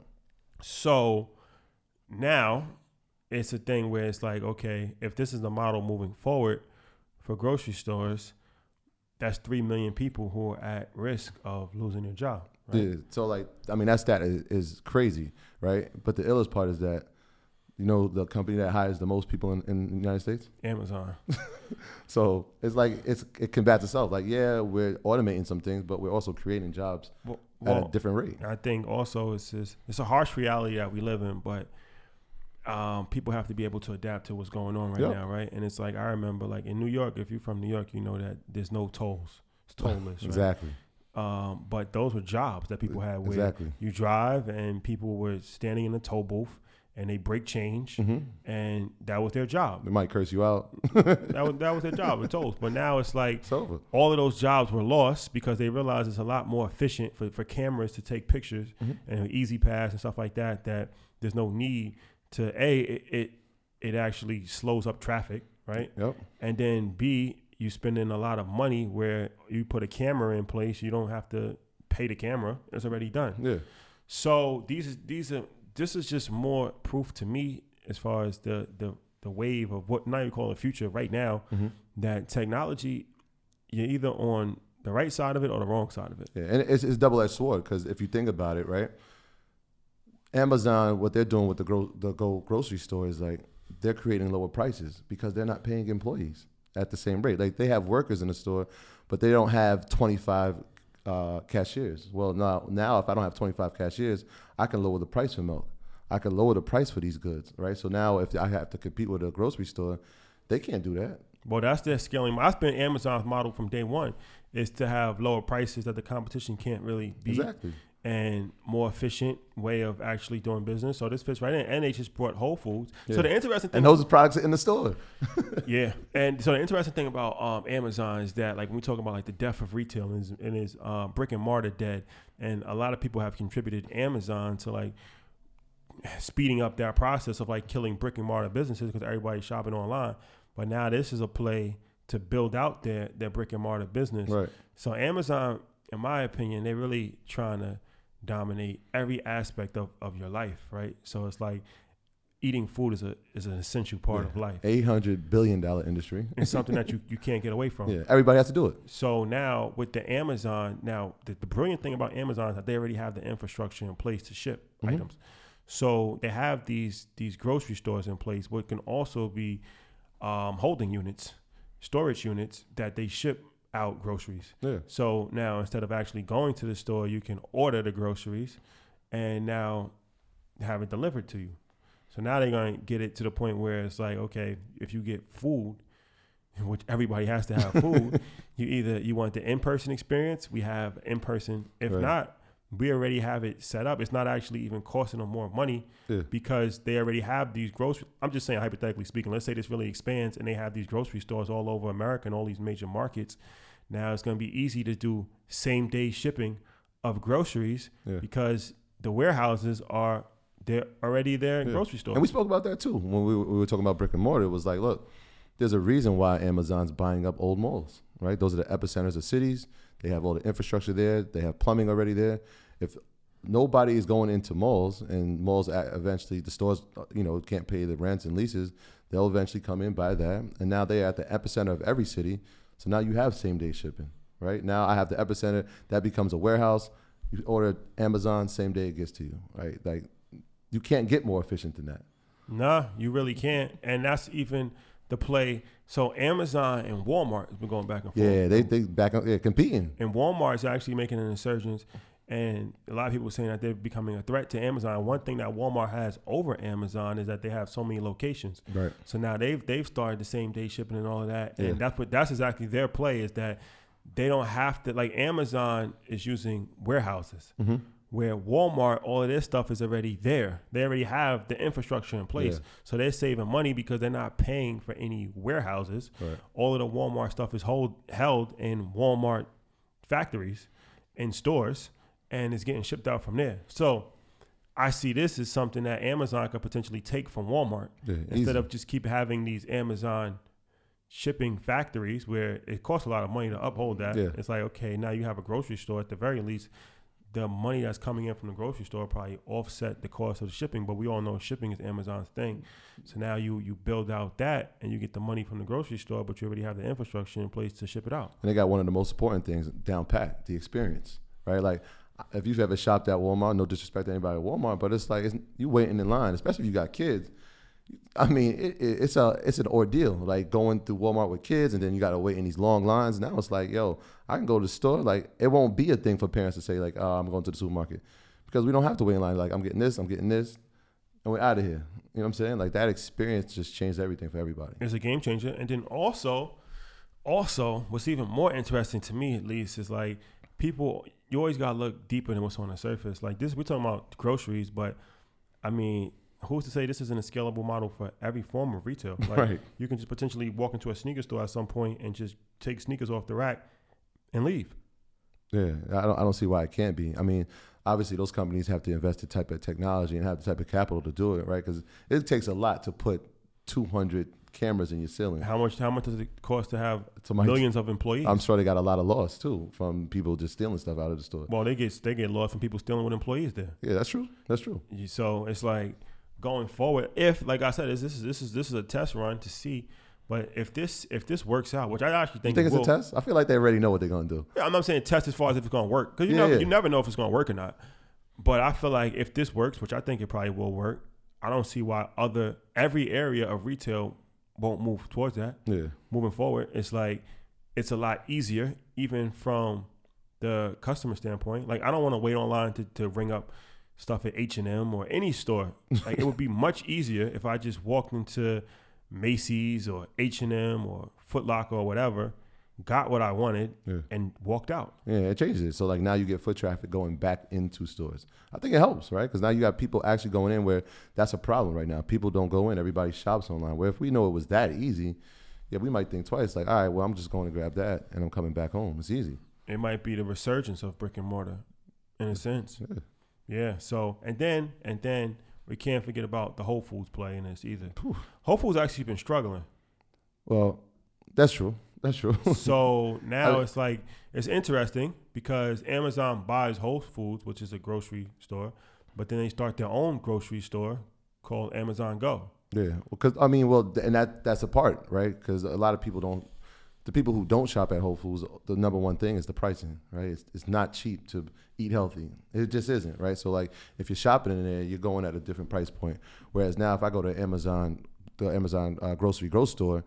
So now it's a thing where it's like, okay, if this is the model moving forward for grocery stores, that's three million people who are at risk of losing their job. Right? Yeah. So like, I mean, that stat is, is crazy, right? But the illest part is that, you know, the company that hires the most people in, in the United States. Amazon. So it's like it's it combats itself. Like, yeah, we're automating some things, but we're also creating jobs Well, at well, a different rate. I think also it's just, it's a harsh reality that we live in, but um, people have to be able to adapt to what's going on right Yep. now, right? And it's like I remember, like in New York, if you're from New York, you know that there's no tolls. It's tollless, right? Exactly. Um, but those were jobs that people had where Exactly. you drive and people were standing in the toll booth and they break change, hmm and that was their job. They might curse you out. That was that was their job, the tolls. But now it's like It's over. all of those jobs were lost because they realized it's a lot more efficient for, for cameras to take pictures Mhm. and easy pass and stuff like that. That there's no need to a it it, it actually slows up traffic, right? Yep. And then B, you spending a lot of money where you put a camera in place, you don't have to pay the camera; it's already done. Yeah. So these is these are this is just more proof to me as far as the the the wave of what now you call the future right now, hmm that technology, you're either on the right side of it or the wrong side of it. Yeah, and it's it's double edged sword because if you think about it, right? Amazon, what they're doing with the gro- the go grocery store is like they're creating lower prices because they're not paying employees. at the same rate. Like they have workers in the store, but they don't have twenty-five uh, cashiers. Well, now, now if I don't have twenty-five cashiers, I can lower the price for milk. I can lower the price for these goods, right? So now if I have to compete with a grocery store, they can't do that. Well, that's their scaling. That's been Amazon's model from day one, is to have lower prices that the competition can't really beat. Exactly. And more efficient way of actually doing business. So this fits right in. And they just brought Whole Foods. Yeah. So the interesting thing. And those products are in the store. Yeah. And so the interesting thing about um, Amazon is that, like, when we talk about like the death of retail and is, and is um, brick and mortar dead. And a lot of people have contributed Amazon to like speeding up that process of like killing brick and mortar businesses because everybody's shopping online. But now this is a play to build out their, their brick and mortar business. Right. So Amazon, in my opinion, they're really trying to dominate every aspect of, of your life, right? So it's like eating food is a is an essential part yeah. of life. eight hundred billion dollars industry. It's something that you, you can't get away from. Yeah, everybody has to do it. So now with the Amazon, now the, the brilliant thing about Amazon is that they already have the infrastructure in place to ship mm-hmm. items. So they have these these grocery stores in place, what can also be um, holding units, storage units that they ship out groceries. Yeah. So now instead of actually going to the store, you can order the groceries and now have it delivered to you. So now they're going to get it to the point where it's like, okay, if you get food, which everybody has to have food, you either you want the in-person experience, we have in-person. If right. not, we already have it set up. It's not actually even costing them more money yeah. because they already have these grocery. I'm just saying, hypothetically speaking, let's say this really expands and they have these grocery stores all over America and all these major markets. Now it's going to be easy to do same day shipping of groceries yeah. because the warehouses are they're already there in yeah. grocery stores. And we spoke about that too when we, we were talking about brick and mortar. It was like, look, there's a reason why Amazon's buying up old malls, right? Those are the epicenters of cities. They have all the infrastructure there. They have plumbing already there. If nobody is going into malls and malls eventually, the stores, you know, can't pay the rents and leases, they'll eventually come in, buy that. And now they're at the epicenter of every city. So now you have same day shipping, right? Now I have the epicenter. That becomes a warehouse. You order Amazon, same day it gets to you, right? Like you can't get more efficient than that. Nah, you really can't. And that's even the play. So Amazon and Walmart has been going back and forth. Yeah, they they back up, yeah, competing. And Walmart is actually making an insurgence, and a lot of people are saying that they're becoming a threat to Amazon. One thing that Walmart has over Amazon is that they have so many locations. Right. So now they've they've started the same day shipping and all of that, and yeah. that's what that's exactly their play is that they don't have to like Amazon is using warehouses. Mm-hmm. Where Walmart, all of their stuff is already there. They already have the infrastructure in place. Yeah. So they're saving money because they're not paying for any warehouses. Right. All of the Walmart stuff is hold, held in Walmart factories and stores and is getting shipped out from there. So I see this as something that Amazon could potentially take from Walmart yeah, instead easy. of just keep having these Amazon shipping factories where it costs a lot of money to uphold that. Yeah. It's like, okay, now you have a grocery store at the very least. The money that's coming in from the grocery store probably offset the cost of the shipping, but we all know shipping is Amazon's thing. So now you you build out that and you get the money from the grocery store, but you already have the infrastructure in place to ship it out. And they got one of the most important things down pat, the experience, right? Like if you've ever shopped at Walmart, no disrespect to anybody at Walmart, but it's like it's, you waiting in line, especially if you got kids. I mean, it, it, it's a it's an ordeal, like going through Walmart with kids, and then you got to wait in these long lines. Now it's like, yo, I can go to the store. Like, it won't be a thing for parents to say, like, oh, I'm going to the supermarket, because we don't have to wait in line. Like, I'm getting this, I'm getting this, and we're out of here. You know what I'm saying? Like, that experience just changed everything for everybody. It's a game changer. And then also, also, what's even more interesting to me, at least, is like people. You always gotta look deeper than what's on the surface. Like this, we're talking about groceries, but I mean. Who's to say this isn't a scalable model for every form of retail? Like right. You can just potentially walk into a sneaker store at some point and just take sneakers off the rack and leave. Yeah, I don't, I don't see why it can't be. I mean, obviously those companies have to invest the type of technology and have the type of capital to do it, right? Because it takes a lot to put two hundred cameras in your ceiling. How much How much does it cost to have to my, millions of employees? I'm sure they got a lot of loss too from people just stealing stuff out of the store. Well, they get they get lost from people stealing with employees there. Yeah, that's true. That's true. So it's like. Going forward, if like I said, is this is this is this is a test run to see, but if this if this works out, which I actually think, you think it it's will, a test? I feel like they already know what they're gonna do. Yeah, I'm not saying test as far as if it's gonna work because you yeah, never yeah. you never know if it's gonna work or not. But I feel like if this works, which I think it probably will work, I don't see why other every area of retail won't move towards that. Yeah. Moving forward, it's like it's a lot easier, even from the customer standpoint. Like I don't want to wait online to, to ring up stuff at H and M or any store. Like it would be much easier if I just walked into Macy's or H and M or Foot Locker or whatever, got what I wanted, yeah. and walked out. Yeah, it changes it. So like now you get foot traffic going back into stores. I think it helps, right? Because now you got people actually going in where that's a problem right now. People don't go in. Everybody shops online. Where if we know it was that easy, yeah, we might think twice. Like, all right, well, I'm just going to grab that and I'm coming back home. It's easy. It might be the resurgence of brick and mortar, in a sense. Yeah. Yeah. So and then and then we can't forget about the Whole Foods play in this either. Whew. Whole Foods actually been struggling. Well, that's true. That's true. So now I, it's like it's interesting because Amazon buys Whole Foods, which is a grocery store, but then they start their own grocery store called Amazon Go. Yeah, because I mean, well, and that that's a part, right? Because a lot of people don't. The people who don't shop at Whole Foods, the number one thing is the pricing, right? It's, it's not cheap to eat healthy. It just isn't, right? So like if you're shopping in there, you're going at a different price point. Whereas now if I go to Amazon, the Amazon uh, grocery growth store,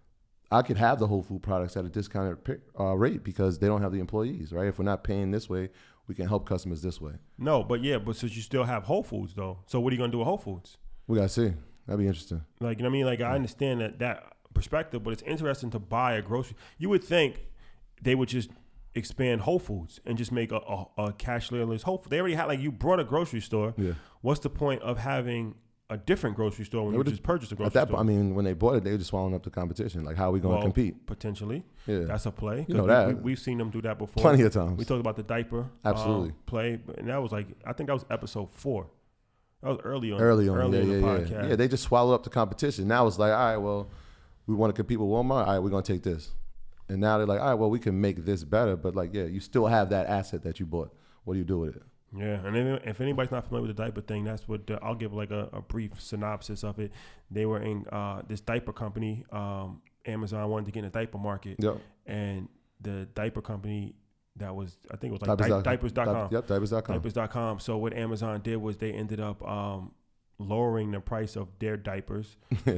I could have the Whole Food products at a discounted uh, rate because they don't have the employees, right? If we're not paying this way, we can help customers this way. No, but yeah, but since you still have Whole Foods though, so what are you gonna do with Whole Foods? We gotta see. That'd be interesting. Like, you know what I mean? Like I understand that that perspective, but it's interesting to buy a grocery. You would think they would just expand Whole Foods and just make a, a, a cashless Whole Foods. They already had, like, you brought a grocery store. Yeah. What's the point of having a different grocery store when you just purchase a grocery at that store? Point, I mean, when they bought it, they were just swallowing up the competition. Like, how are we going to well, compete? Potentially. Yeah. That's a play. You know we, that. We, we've seen them do that before. Plenty of times. We talked about the diaper Absolutely. Um, play, and that was like, I think that was episode four. That was early on. Early on, early yeah, in the yeah, podcast. yeah. Yeah, they just swallowed up the competition. Now it's like, all right, well, we want to compete with Walmart. All right, we're going to take this. And now they're like, all right, well, we can make this better. But, like, yeah, you still have that asset that you bought. What do you do with it? Yeah, and if, if anybody's not familiar with the diaper thing, that's what uh, I'll give like a, a brief synopsis of it. They were in uh, this diaper company. Um, Amazon wanted to get in the diaper market. Yep. And the diaper company that was, I think it was like Diapers. di- diapers dot com. Yep, diapers dot com. diapers dot com. So what Amazon did was they ended up um, lowering the price of their diapers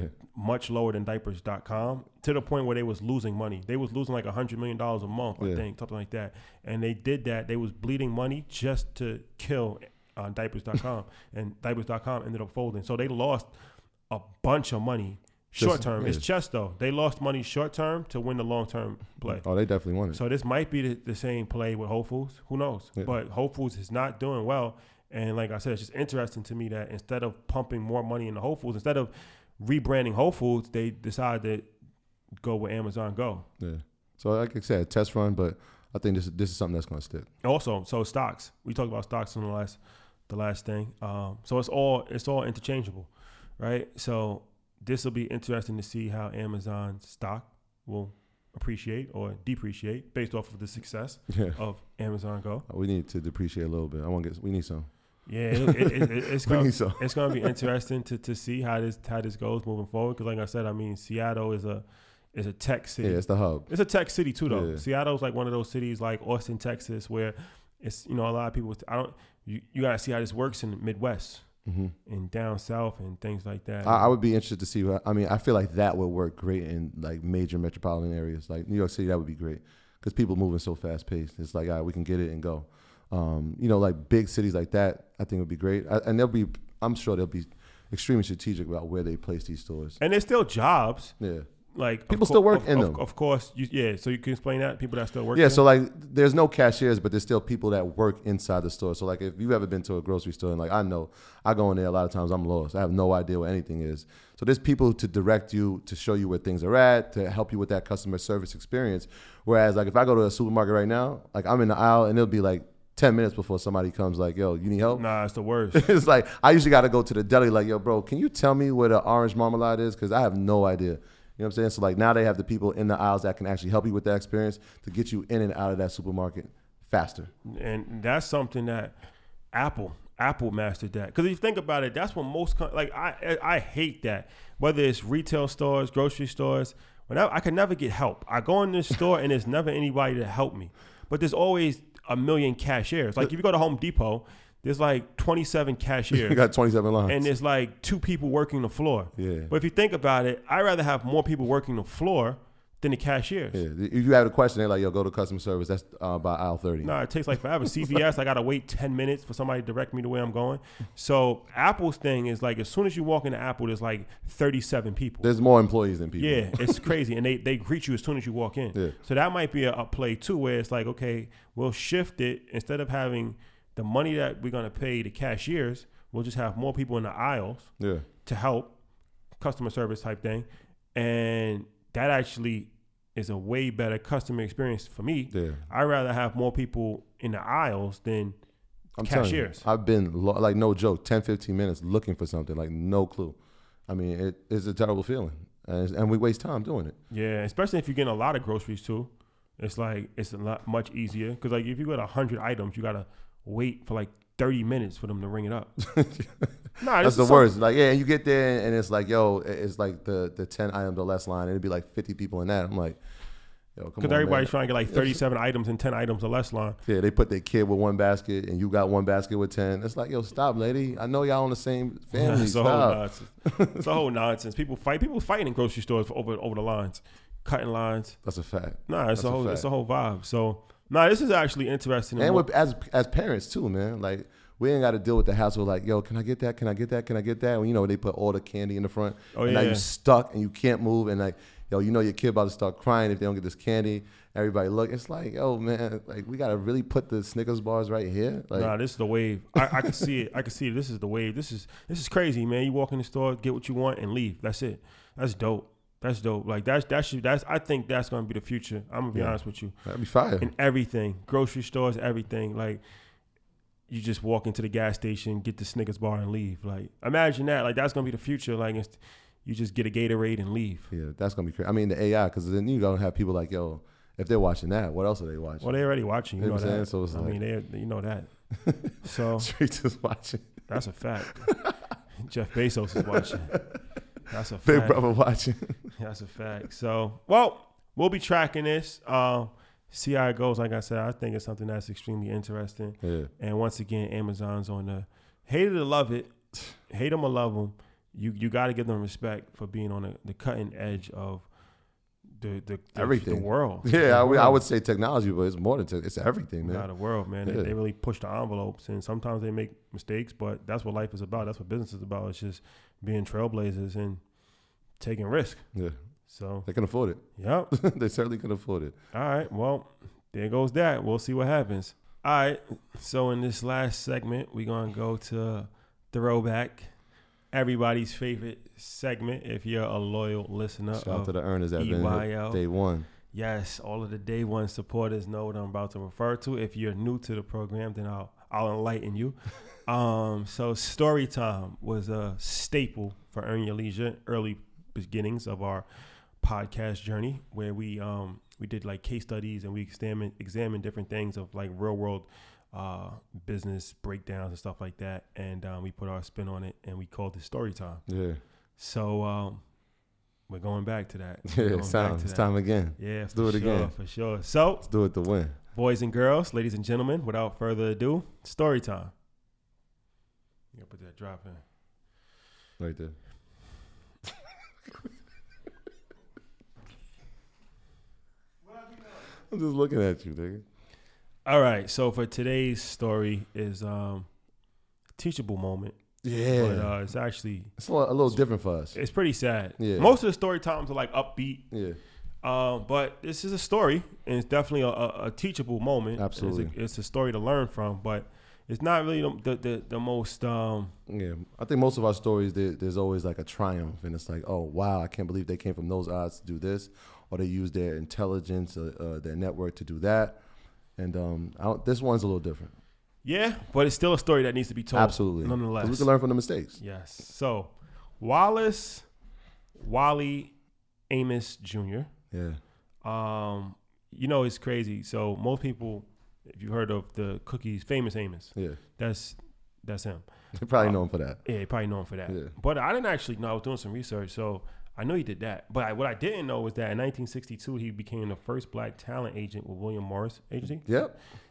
much lower than diapers dot com to the point where they was losing money. They was losing like one hundred million dollars a month, I yeah. think, something like that. And they did that. They was bleeding money just to kill uh, diapers dot com. And diapers dot com ended up folding. So they lost a bunch of money short term. Yeah. It's chess, though. They lost money short term to win the long term play. Oh, they definitely won it. So this might be the, the same play with Whole Foods. Who knows? Yeah. But Whole Foods is not doing well. And like I said, it's just interesting to me that instead of pumping more money into Whole Foods, instead of rebranding Whole Foods, they decided to go with Amazon Go. Yeah. So like I said, test run, but I think this this is something that's going to stick. Also, so stocks. We talked about stocks in the last the last thing. Um, so it's all it's all interchangeable, right? So this will be interesting to see how Amazon stock will appreciate or depreciate based off of the success yeah. of Amazon Go. We need to depreciate a little bit. I want to get. We need some. Yeah, it, it, it, it's we gonna, need some. it's gonna be interesting to, to see how this how this goes moving forward. Because like I said, I mean Seattle is a is a tech city. Yeah, it's the hub. It's a tech city too, though. Yeah. Seattle's like one of those cities like Austin, Texas, where it's you know a lot of people. I don't. You, you gotta see how this works in the Midwest Mm-hmm. and down south and things like that. I, I would be interested to see. What, I mean, I feel like that would work great in like major metropolitan areas, like New York City. That would be great because people moving so fast paced. It's like, all right, we can get it and go. Um, you know, like big cities like that, I think would be great. I, and they'll be. I'm sure they'll be extremely strategic about where they place these stores. And there's still jobs. Yeah. Like people co- still work of, in of, them. Of course, you, yeah. So you can explain that people that still work. Yeah. there? So like, there's no cashiers, but there's still people that work inside the store. So like, if you've ever been to a grocery store and like I know, I go in there a lot of times. I'm lost. I have no idea what anything is. So there's people to direct you, to show you where things are at, to help you with that customer service experience. Whereas like if I go to a supermarket right now, like I'm in the aisle and it'll be like ten minutes before somebody comes like, yo, you need help? Nah, it's the worst. It's like I usually got to go to the deli like, yo, bro, can you tell me where the orange marmalade is? Because I have no idea. You know what I'm saying? So like now they have the people in the aisles that can actually help you with that experience to get you in and out of that supermarket faster. And that's something that Apple, Apple mastered that. Because if you think about it, that's what most, com- like I I hate that. Whether it's retail stores, grocery stores, whenever, I can never get help. I go in this store and there's never anybody to help me. But there's always a million cashiers. Like if you go to Home Depot, there's like twenty-seven cashiers. You got twenty-seven lines. And there's like two people working the floor. Yeah. But if you think about it, I'd rather have more people working the floor than the cashiers. Yeah. If you have a question, they're like, yo, go to customer service. That's uh, by aisle thirty. No, it takes like forever. C V S, I got to wait ten minutes for somebody to direct me the way I'm going. So Apple's thing is like, as soon as you walk into Apple, there's like thirty-seven people. There's more employees than people. Yeah, it's crazy. And they, they greet you as soon as you walk in. Yeah. So that might be a, a play too, where it's like, okay, we'll shift it. Instead of having the money that we're going to pay the cashiers, we'll just have more people in the aisles Yeah. to help, customer service type thing. And that actually is a way better customer experience for me. Yeah. I'd rather have more people in the aisles than I'm telling you, cashiers. I've been, lo- like, no joke, ten, fifteen minutes looking for something, like, no clue. I mean, it, it's a terrible feeling. And, it's- and we waste time doing it. Yeah, especially if you're getting a lot of groceries too. It's like, it's a lot much easier. Because like if you got one hundred items, you got to wait for like thirty minutes for them to ring it up. Nah, That's the worst. Like, yeah, and you get there and it's like, yo, it's like the, the ten items or less line. It'd be like fifty people in that. I'm like, yo, come on, Because everybody's man. trying to get like thirty-seven items and ten items or less line. Yeah, they put their kid with one basket and you got one basket with ten. It's like, yo, stop, lady. I know y'all on the same family. It's a whole Stop. nonsense. It's a whole nonsense. People fight. People fighting in grocery stores for over over the lines, cutting lines. That's a fact. Nah, it's That's a a whole fact. it's a whole vibe. So nah, this is actually interesting. And with, as as parents too, man. Like, we ain't got to deal with the hassle. Like, yo, can I get that? Can I get that? Can I get that? When, you know, they put all the candy in the front. Oh, and now yeah. you're stuck and you can't move. And like, yo, you know your kid about to start crying if they don't get this candy. Everybody look. It's like, yo, man, like, we got to really put the Snickers bars right here. Like, Nah, this is the wave. I, I can see it. I can see it. This is the wave. This is this is crazy, man. You walk in the store, get what you want, and leave. That's it. That's dope. That's dope. Like that's that should that's I think that's gonna be the future. I'm gonna be Yeah. honest with you. that'd be fire. In everything, grocery stores, everything. Like you just walk into the gas station, get the Snickers bar, and leave. Like imagine that. Like that's gonna be the future. Like it's, you just get a Gatorade and leave. Yeah, that's going to be crazy. I mean, the A I, because then you're going to have people like, yo, if they're watching that, what else are they watching? Well, they're already watching. You You know know what I'm that. saying? So it's I like- mean, they you know that. So Straight just watching. that's a fact. Jeff Bezos is watching. That's a fact. Big brother watching. That's a fact. So, well, we'll be tracking this. Um, see how it goes. Like I said, I think it's something that's extremely interesting. Yeah. And once again, Amazon's on the hate it or love it, hate them or love them. You you got to give them respect for being on the, the cutting edge of the the, the Everything. the world. Yeah, The I, would- I world. would say technology, but it's more than tech. It's everything, man. Not the world, man. They, Yeah. they really push the envelopes, and sometimes they make mistakes, but that's what life is about. That's what business is about. It's just being trailblazers and taking risk. Yeah, So, they can afford it. yep. They certainly can afford it. All right. Well, there goes that. We'll see what happens. All right. So in this last segment, we're going to go to throwback, everybody's favorite segment. If you're a loyal listener Shout out of to the earners that been E Y here L. day one. Yes, all of the day one supporters know what I'm about to refer to. If you're new to the program, then I'll I'll enlighten you. um, so story time was a staple for Earn Your Leisure, early beginnings of our podcast journey, where we um we did like case studies and we examined examined different things of like real world uh business breakdowns and stuff like that, and um, we put our spin on it and we called it story time. Yeah, So um, we're going back to that. yeah. We're going It's back time. to It's that. time again. Yeah, Let's for do it sure, again. for sure. So, Let's do it to win. boys and girls, ladies and gentlemen, without further ado, story time. You gotta put that drop in. Right there. I'm just looking at you, nigga. All right, so for today's story is um, a teachable moment, Yeah, but uh, it's actually it's a little, a little different for us. it's pretty sad. Yeah. Most of the story times are like upbeat, Yeah, um, but this is a story, and it's definitely a, a, a teachable moment. Absolutely. it's a, it's a story to learn from, but it's not really the the, the, the most. Um, yeah. I think most of our stories, there, there's always like a triumph, and it's like, oh wow, I can't believe they came from those odds to do this, or they used their intelligence, uh, uh, their network to do that. And um, I don't, this one's a little different. yeah, but it's still a story that needs to be told. Absolutely, nonetheless. 'Cause we can learn from the mistakes. Yes. So, Wallace Wally Amos Junior Yeah, Um, you know, it's crazy. So most people, if you heard of the Cookies, Famous Amos, yeah. that's that's him. They probably know him for that. Yeah, you probably know him for that. Yeah. But I didn't actually know. I was doing some research, so I know he did that. But I, what I didn't know was that in nineteen sixty-two, he became the first black talent agent with William Morris Agency. Yep.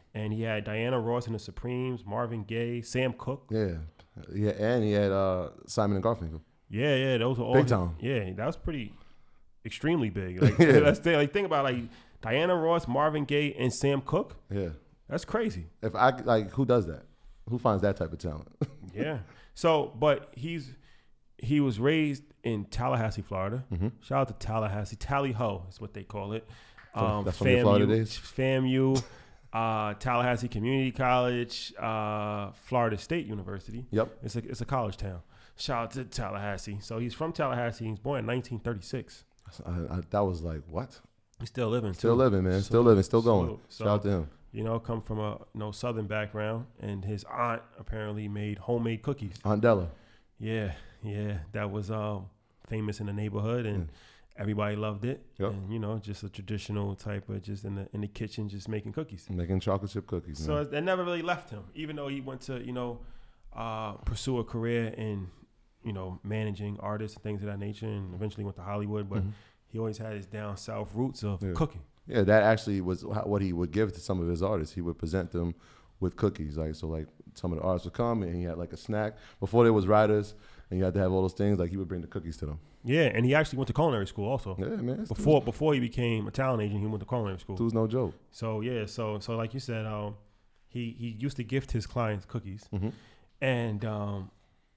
And he had Diana Ross and the Supremes, Marvin Gaye, Sam Cooke. Yeah, yeah, and he had uh, Simon and Garfunkel. Yeah, yeah, those were all Big his- time. Yeah, that was pretty extremely big. Like, Yeah. let's think, like think about like Diana Ross, Marvin Gaye, and Sam Cooke. Yeah, That's crazy. if I like, who does that? Who finds that type of talent? Yeah. So, but he's he was raised in Tallahassee, Florida. Mm-hmm. Shout out to Tallahassee, Tally Ho is what they call it. Um, That's from your Florida days? FAMU, uh, Tallahassee Community College, uh, Florida State University. Yep. It's a it's a college town. Shout out to Tallahassee. So he's from Tallahassee. He was born in nineteen thirty-six. I, I, that was like what? He's still living. Still too. living, man. Still Salute, living. Still going. salute. So, Shout out to him. You know, come from a you know, southern background, and his aunt apparently made homemade cookies. Aunt Della. Yeah, yeah, that was um, famous in the neighborhood, and Mm. everybody loved it. Yep. And you know, just a traditional type of just in the in the kitchen, just making cookies. Making chocolate chip cookies. So man. that never really left him, even though he went to you know uh, pursue a career in you know managing artists and things of that nature, and eventually went to Hollywood. But Mhm. he always had his down south roots of Yeah. cooking. Yeah, that actually was how, what he would give to some of his artists. He would present them with cookies. Like so, like some of the artists would come and he had like a snack before there was writers, and you had to have all those things. Like he would bring the cookies to them. Yeah, and he actually went to culinary school also. Yeah, man. it's- Before before he became a talent agent, he went to culinary school. Dude's no joke. So yeah, so so like you said, um, he he used to gift his clients cookies, Mm-hmm. and um,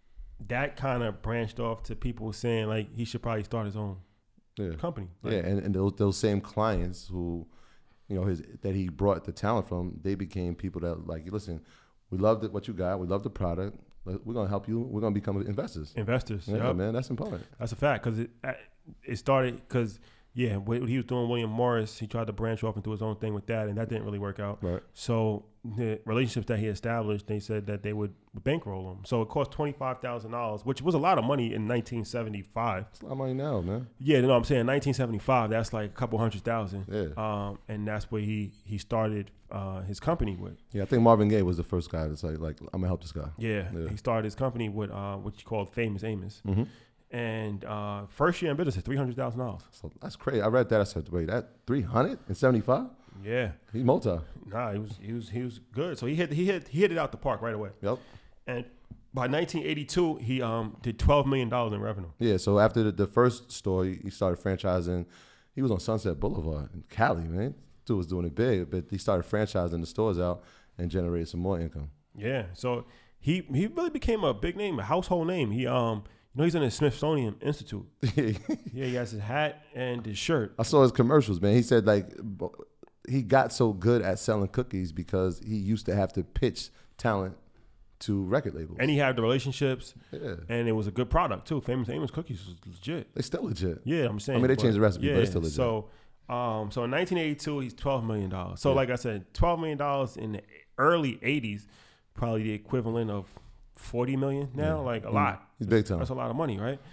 that kind of branched off to people saying like he should probably start his own Yeah. company. Like, Yeah, and, and those those same clients who, you know, his that he brought the talent from, they became people that like, listen, we love what you got, we love the product, but we're gonna help you, we're gonna become investors. investors. Yeah, Yup. man, that's important. That's a fact because it it started because yeah, what he was doing William Morris, he tried to branch off and do his own thing with that, and that didn't really work out. Right. So the relationships that he established, they said that they would bankroll him. So it cost twenty five thousand dollars, which was a lot of money in nineteen seventy five. It's a lot of money now, man. Yeah, you know what I'm saying? nineteen seventy-five, that's like a couple hundred thousand. Yeah. Um, and that's where he he started uh, his company with. Yeah, I think Marvin Gaye was the first guy to say, like, I'm gonna help this guy. Yeah, Yeah. he started his company with uh, what you call Famous Amos. Mm-hmm. And uh, first year in business is three hundred thousand dollars. So that's crazy. I read that. I said, wait, that three hundred seventy-five? Yeah. He multi. Nah, he was he was he was good. So he hit he hit he hit it out the park right away. Yep. And by nineteen eighty-two, he um did twelve million dollars in revenue. Yeah, so after the, the first store, he started franchising. He was on Sunset Boulevard in Cali, man. Dude was doing it big, but he started franchising the stores out and generated some more income. Yeah. So he he really became a big name, a household name. He um you know he's in the Smithsonian Institute. Yeah, he has his hat and his shirt. I saw his commercials, man. He said like he got so good at selling cookies because he used to have to pitch talent to record labels. And he had the relationships, yeah, and it was a good product too. Famous Amos cookies was legit. they still legit. Yeah, I'm saying. I mean, they but- changed the recipe, but yeah, it's still legit. So, um, so in nineteen eighty-two, he's twelve million dollars. So, Yeah. like I said, twelve million dollars in the early eighties, probably the equivalent of forty million now. Yeah. Like a Mm. lot. He's big time. That's a lot of money, right?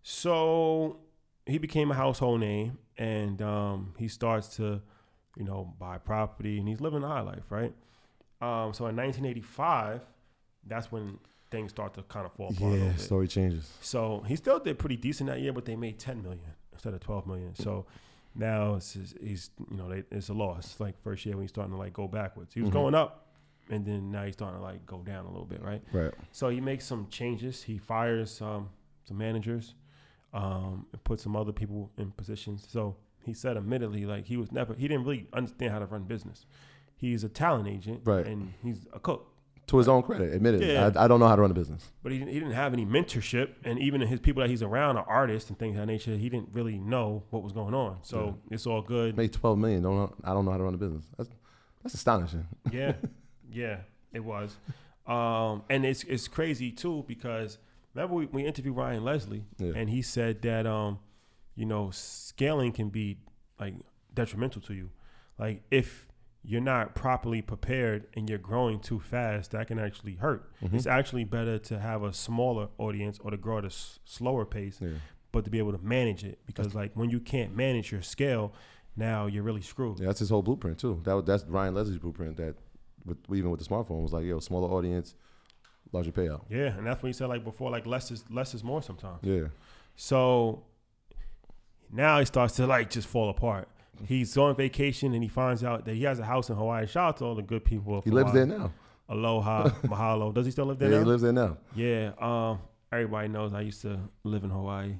So he became a household name, and um, he starts to, you know, buy property, and he's living the high life, right? Um, so in nineteen eighty-five, that's when things start to kind of fall apart. a little Yeah, bit. story changes. So he still did pretty decent that year, but they made ten million instead of twelve million. So now it's just, he's you know they, it's a loss. Like first year when he's starting to like go backwards, he was Mhm. going up, and then now he's starting to like go down a little bit, right? Right. So he makes some changes. He fires um, some managers, um, and puts some other people in positions. So he said, admittedly, like he was never he didn't really understand how to run business. He's a talent agent, Right. and he's a cook. To his own credit, admitted. Yeah. I, I don't know how to run a business. But he didn't, he didn't have any mentorship, and even his people that he's around are artists and things of that nature. He didn't really know what was going on, so it's all good. Made twelve million. Don't know, I don't know how to run a business. That's that's astonishing. Yeah, yeah, it was, um, and it's it's crazy too because remember we, we interviewed Ryan Leslie, Yeah. and he said that um, you know, scaling can be like detrimental to you, like if you're not properly prepared and you're growing too fast, that can actually hurt. Mhm. It's actually better to have a smaller audience or to grow at a s- slower pace, Yeah. but to be able to manage it. Because That's- like when you can't manage your scale, now you're really screwed. Yeah, that's his whole blueprint too. That was- that's Ryan Leslie's blueprint. That with even with the smartphone was like, yo, smaller audience, larger payout. Yeah, and that's what he said like before, like less is less is more sometimes. Yeah. So now it starts to like just fall apart He's on vacation and he finds out that he has a house in Hawaii. Shout out to all the good people of He Hawaii. lives there now. Aloha, mahalo. Does he still live there Yeah, now? he lives there now. Yeah. Um, everybody knows I used to live in Hawaii.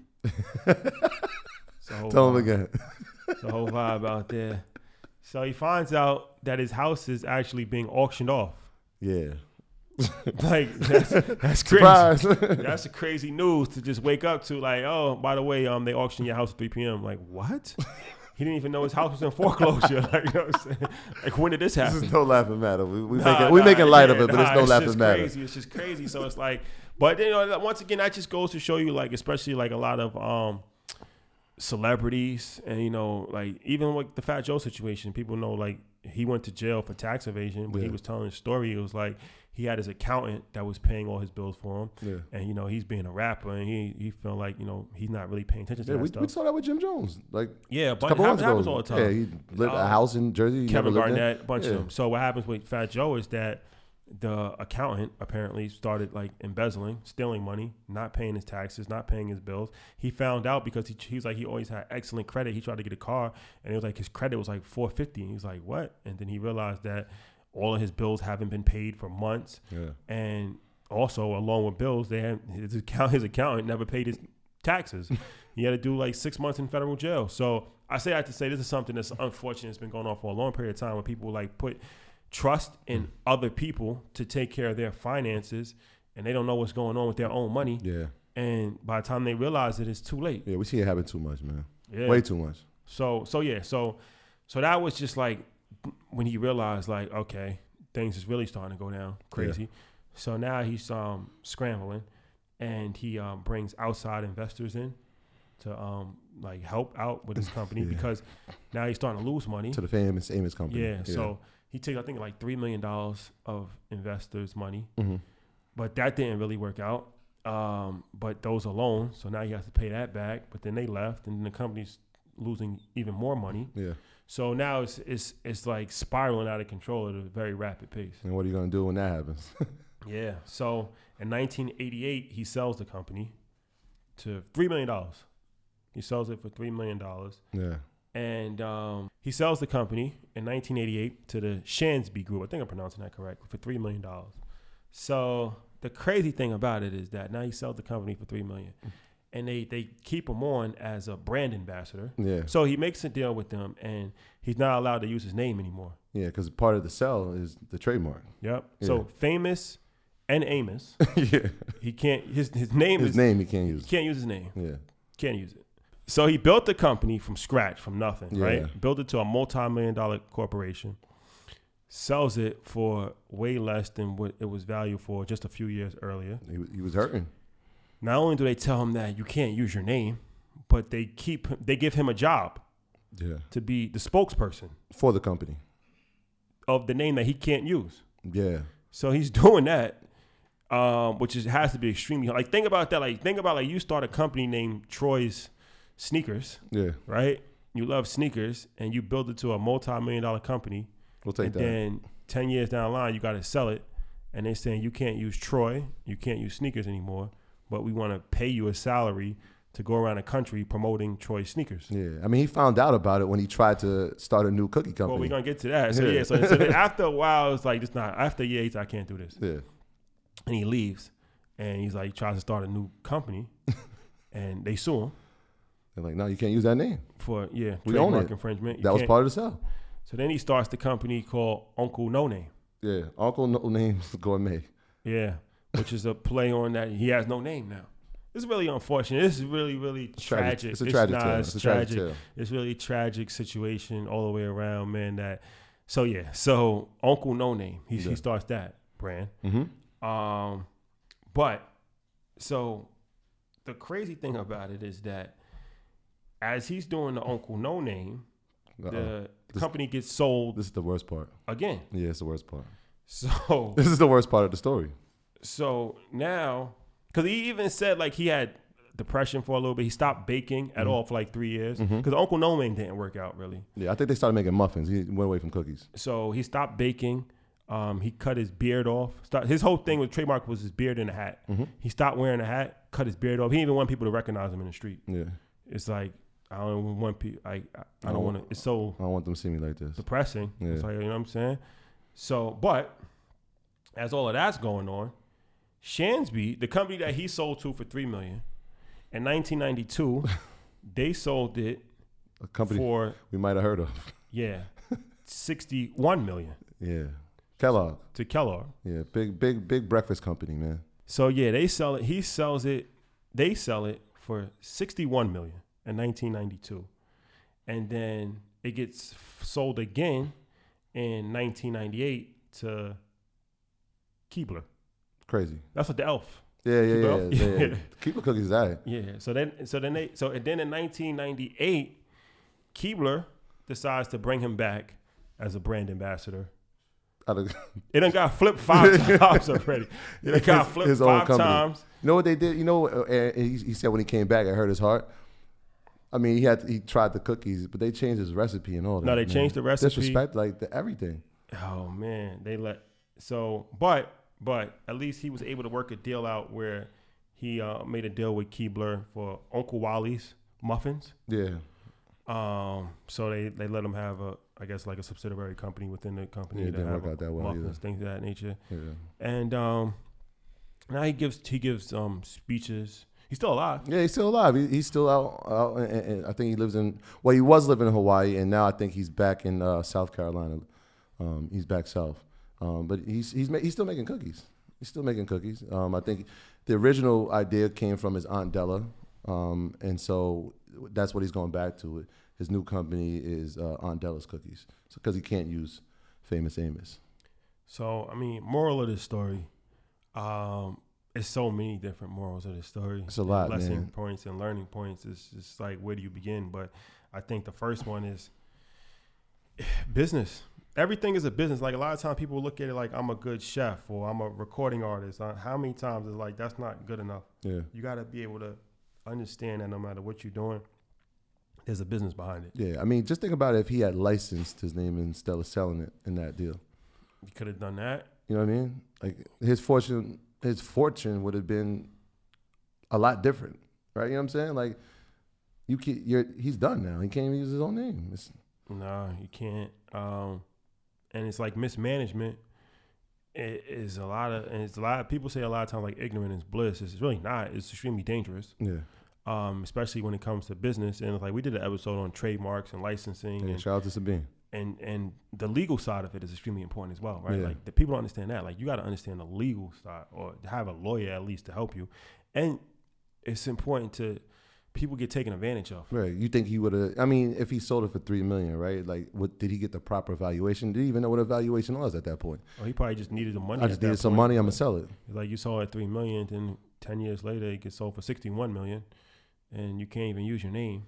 So Tell him vibe. again. It's a whole vibe out there. So he finds out that his house is actually being auctioned off. Yeah. Like, that's, that's crazy. Surprise. That's the crazy news to just wake up to. Like, oh, by the way, um, they auctioned your house at three p.m. Like, what? He didn't even know his house was in foreclosure. Like, you know what I'm saying? Like, when did this happen? This is no laughing matter. We, we Nah, making, we nah, making light yeah, of it, but nah, it's no it's laughing just matter. crazy. It's just crazy. So it's like, but you know, once again, that just goes to show you, like, especially like a lot of um, celebrities, and you know, like even with the Fat Joe situation, people know like he went to jail for tax evasion, but Yeah. he was telling his story. It was like he had his accountant that was paying all his bills for him, Yeah. and you know he's being a rapper, and he he felt like you know he's not really paying attention to Yeah, that we, stuff. we saw that with Jim Jones. Like yeah, a but it couple happens, months happens ago. all the time. Yeah, he lived a Um, house in Jersey. He Kevin never lived Garnett, there. a bunch Yeah. of them. So what happens with Fat Joe is that the accountant apparently started like embezzling, stealing money, not paying his taxes, not paying his bills. He found out because he he's like he always had excellent credit. He tried to get a car, and it was like his credit was like four fifty. And he was like, what? And then he realized that all of his bills haven't been paid for months, Yeah. and also along with bills, they had his account his accountant never paid his taxes. He had to do like six months in federal jail. So I say that to say this is something that's unfortunate. It's been going on for a long period of time where people like put trust in mm. other people to take care of their finances, and they don't know what's going on with their own money. Yeah. And by the time they realize it, it's too late. Yeah, we see it happen too much, man. Yeah. Way too much. So so yeah, so so that was just like when he realized like, okay, things is really starting to go down crazy. Yeah. So now he's um scrambling, and he um brings outside investors in to um like help out with his company yeah. because now he's starting to lose money. To the famous Amos company. Yeah, yeah. so he takes, I think, like three million dollars of investors' money. Mm-hmm. But that didn't really work out. Um, but those are loans, so now he has to pay that back. But then they left, and then the company's losing even more money. Yeah. So now it's it's it's like spiraling out of control at a very rapid pace. And what are you going to do when that happens? Yeah. So in nineteen eighty-eight, he sells the company to three million dollars. He sells it for three million dollars. Yeah. And um, he sells the company in nineteen eighty-eight to the Shansby Group. I think I'm pronouncing that correct, for three million dollars. So the crazy thing about it is that now he sells the company for three million dollars. And they, they keep him on as a brand ambassador. Yeah. So he makes a deal with them, and he's not allowed to use his name anymore. Yeah, because part of the sell is the trademark. Yep. Yeah. So Famous and Amos. Yeah. He can't, his, his name his is. His name he can't use. Can't use his name. Yeah. Can't use it. So he built the company from scratch, from nothing, Yeah. right? Built it to a multi-million dollar corporation. Sells it for way less than what it was valued for just a few years earlier. He, he was hurting. Not only do they tell him that you can't use your name, but they keep they give him a job Yeah. to be the spokesperson For the company. of the name that he can't use. Yeah. So he's doing that, um, which is has to be extremely like. Think about that. Like think about like you start a company named Troy's Sneakers, Yeah. right? You love sneakers, and you build it to a multi-million dollar company. We'll take and that. then ten years down the line, you got to sell it, and they're saying you can't use Troy, you can't use sneakers anymore, but we want to pay you a salary to go around the country promoting Troy sneakers. Yeah. I mean, he found out about it when he tried to start a new cookie company. Well, we're going to get to that. So, Yeah. yeah, so, so then after a while, it's like, it's not, after a year, he's like, I can't do this. Yeah. And he leaves, and he's like, he tries to start a new company, and they sue him They're like, no, you can't use that name. for, yeah, We own trademark it. infringement. You That was can't- part of the sell. So then he starts the company called Uncle No Name. Yeah. Uncle No Name's Gourmet. Yeah, which is a play on that he has no name now. It's really unfortunate. This is really, really It's tragic. It's a tragic not, tale. It's, It's a tragic. tragic tale. It's really tragic situation all the way around, man. That so yeah. So Uncle No Name, he Yeah. he starts that brand. Mm-hmm. Um, but so the crazy thing about it is that as he's doing the Uncle No Name, Uh-oh. the This- company gets sold This is the worst part. again. Yeah, it's the worst part. So This is the worst part of the story. So now, because he even said like he had depression for a little bit. He stopped baking at Mhm. all for like three years Mhm. because Uncle No Name didn't work out really. Yeah, I think they started making muffins. He went away from cookies. So he stopped baking. Um, he cut his beard off. Start, his whole thing with trademark was his beard and a hat. Mm-hmm. He stopped wearing a hat, cut his beard off. He didn't even want people to recognize him in the street. Yeah. It's like I don't want people. I I, I don't want to. It's so. I don't want them to see me like this. Depressing. Yeah. It's like, you know what I'm saying. So, but as all of that's going on, Shansby, the company that he sold to for three million in nineteen ninety-two, they sold it a company for we might have heard of. Yeah, sixty-one million. Yeah, Kellogg to Kellogg. Yeah, big, big, big breakfast company, man. So yeah, they sell it. He sells it. They sell it for sixty-one million in nineteen ninety-two, and then it gets sold again in nineteen ninety-eight to Keebler. Crazy. That's what the Elf. Yeah, yeah, yeah, Elf? yeah, yeah. Keebler cookies, is that? Yeah. So then, so then they, so and then in nineteen ninety-eight, Keebler decides to bring him back as a brand ambassador. It done got flipped five times already. It done got flipped his five times. You know what they did? You know, uh, he, he said when he came back, it hurt his heart. I mean, he had to, he tried the cookies, but they changed his recipe and all that. No, they man. changed the recipe. Disrespect, like the, everything. Oh man, they let so, but but at least he was able to work a deal out where he uh, made a deal with Keebler for Uncle Wally's muffins. Yeah. Um. So they they let him have a, I guess like a subsidiary company within the company. Yeah, it that didn't have work out that well muffins, either. things of that nature. Yeah. And um, now he gives he gives um speeches. He's still alive. Yeah, he's still alive. He, he's still out. out and, and I think he lives in. Well, he was living in Hawaii, and now I think he's back in uh, South Carolina. Um, he's back south, um, but he's he's ma- he's still making cookies. He's still making cookies. Um, I think the original idea came from his aunt Della, um, and so that's what he's going back to. His new company is uh, Aunt Della's Cookies, because he can't use Famous Amos. So I mean, moral of this story. Um, It's so many different morals of the story. It's a lot, lesson man. points and learning points. It's just like, where do you begin? But I think the first one is business. Everything is a business. Like a lot of times people look at it like I'm a good chef or I'm a recording artist. Uh, How many times is like, that's not good enough. Yeah. You got to be able to understand that no matter what you're doing, there's a business behind it. Yeah, I mean, just think about it. If he had licensed his name instead of selling it in that deal. You could have done that. You know what I mean? Like his fortune... his fortune would have been a lot different, right? You know what I'm saying? Like, you can, you're, he's done now. He can't even use his own name. It's, no, you can't. Um, and it's like mismanagement it is a lot of, and it's a lot of people say a lot of times like ignorant is bliss. It's really not. It's extremely dangerous. Yeah. Um, especially when it comes to business. And like we did an episode on trademarks and licensing. Yeah, and, shout out to Sabine. And and the legal side of it is extremely important as well, right? Yeah. Like the people don't understand that. Like you got to understand the legal side, or have a lawyer at least to help you. And it's important to people get taken advantage of. Right. You think he would have? I mean, if he sold it for three million, right? Like, what did he get the proper valuation? Did he even know what a valuation was at that point? Or he probably just needed the money. I just needed some money. I'm gonna sell it. Like you sold at three million, then ten years later it gets sold for sixty-one million, and you can't even use your name.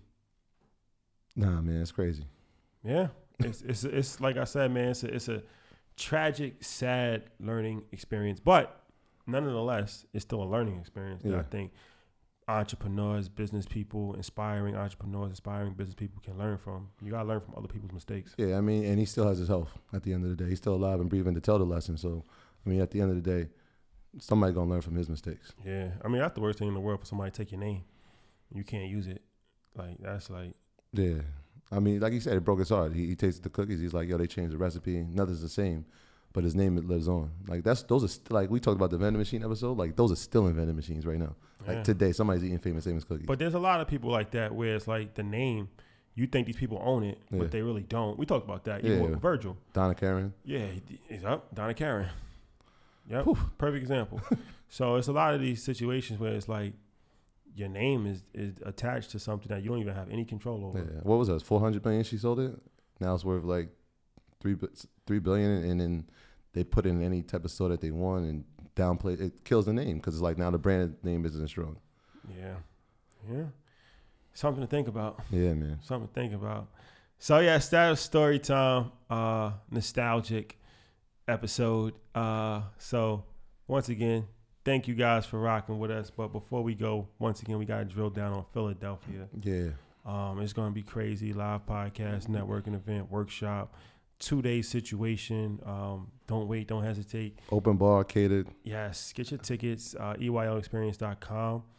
Nah, man, it's crazy. Yeah. It's, it's it's like I said, man. It's a, it's a tragic, sad learning experience, but nonetheless, it's still a learning experience that Yeah. I think entrepreneurs, business people, inspiring entrepreneurs, inspiring business people can learn from. You gotta learn from other people's mistakes. Yeah, I mean, and he still has his health. At the end of the day, he's still alive and breathing to tell the lesson. So, I mean, at the end of the day, somebody gonna learn from his mistakes. Yeah, I mean that's the worst thing in the world for somebody to take your name, you can't use it. Like that's like Yeah. I mean, like he said, it broke his heart. He, he tasted the cookies. He's like, yo, they changed the recipe. Nothing's the same, but his name, it lives on. Like that's those are st- like we talked about the vending machine episode. Like those are still in vending machines right now. Like Yeah. today, somebody's eating Famous Amos cookies. But there's a lot of people like that where it's like the name, you think these people own it, Yeah. but they really don't. We talked about that. Even Yeah. with Virgil. Donna Karen. Yeah, he- he's up. Donna Karen. Yep. Whew. Perfect example. So it's a lot of these situations where it's like your name is, is attached to something that you don't even have any control over. Yeah. What was that? Four hundred million. She sold it. Now it's worth like three three billion, and then they put it in any type of store that they want and downplay. It kills the name because it's like now the brand name isn't strong. Yeah. Yeah. Something to think about. Yeah, man. Something to think about. So yeah, that was story time. Uh, nostalgic episode. Uh, so once again, thank you guys for rocking with us. But before we go, once again, we got to drill down on Philadelphia. Yeah. Um, it's going to be crazy. Live podcast, networking event, workshop, two-day situation. Um, don't wait. Don't hesitate. Open bar, catered. Yes. Get your tickets, uh, E Y L experience dot com.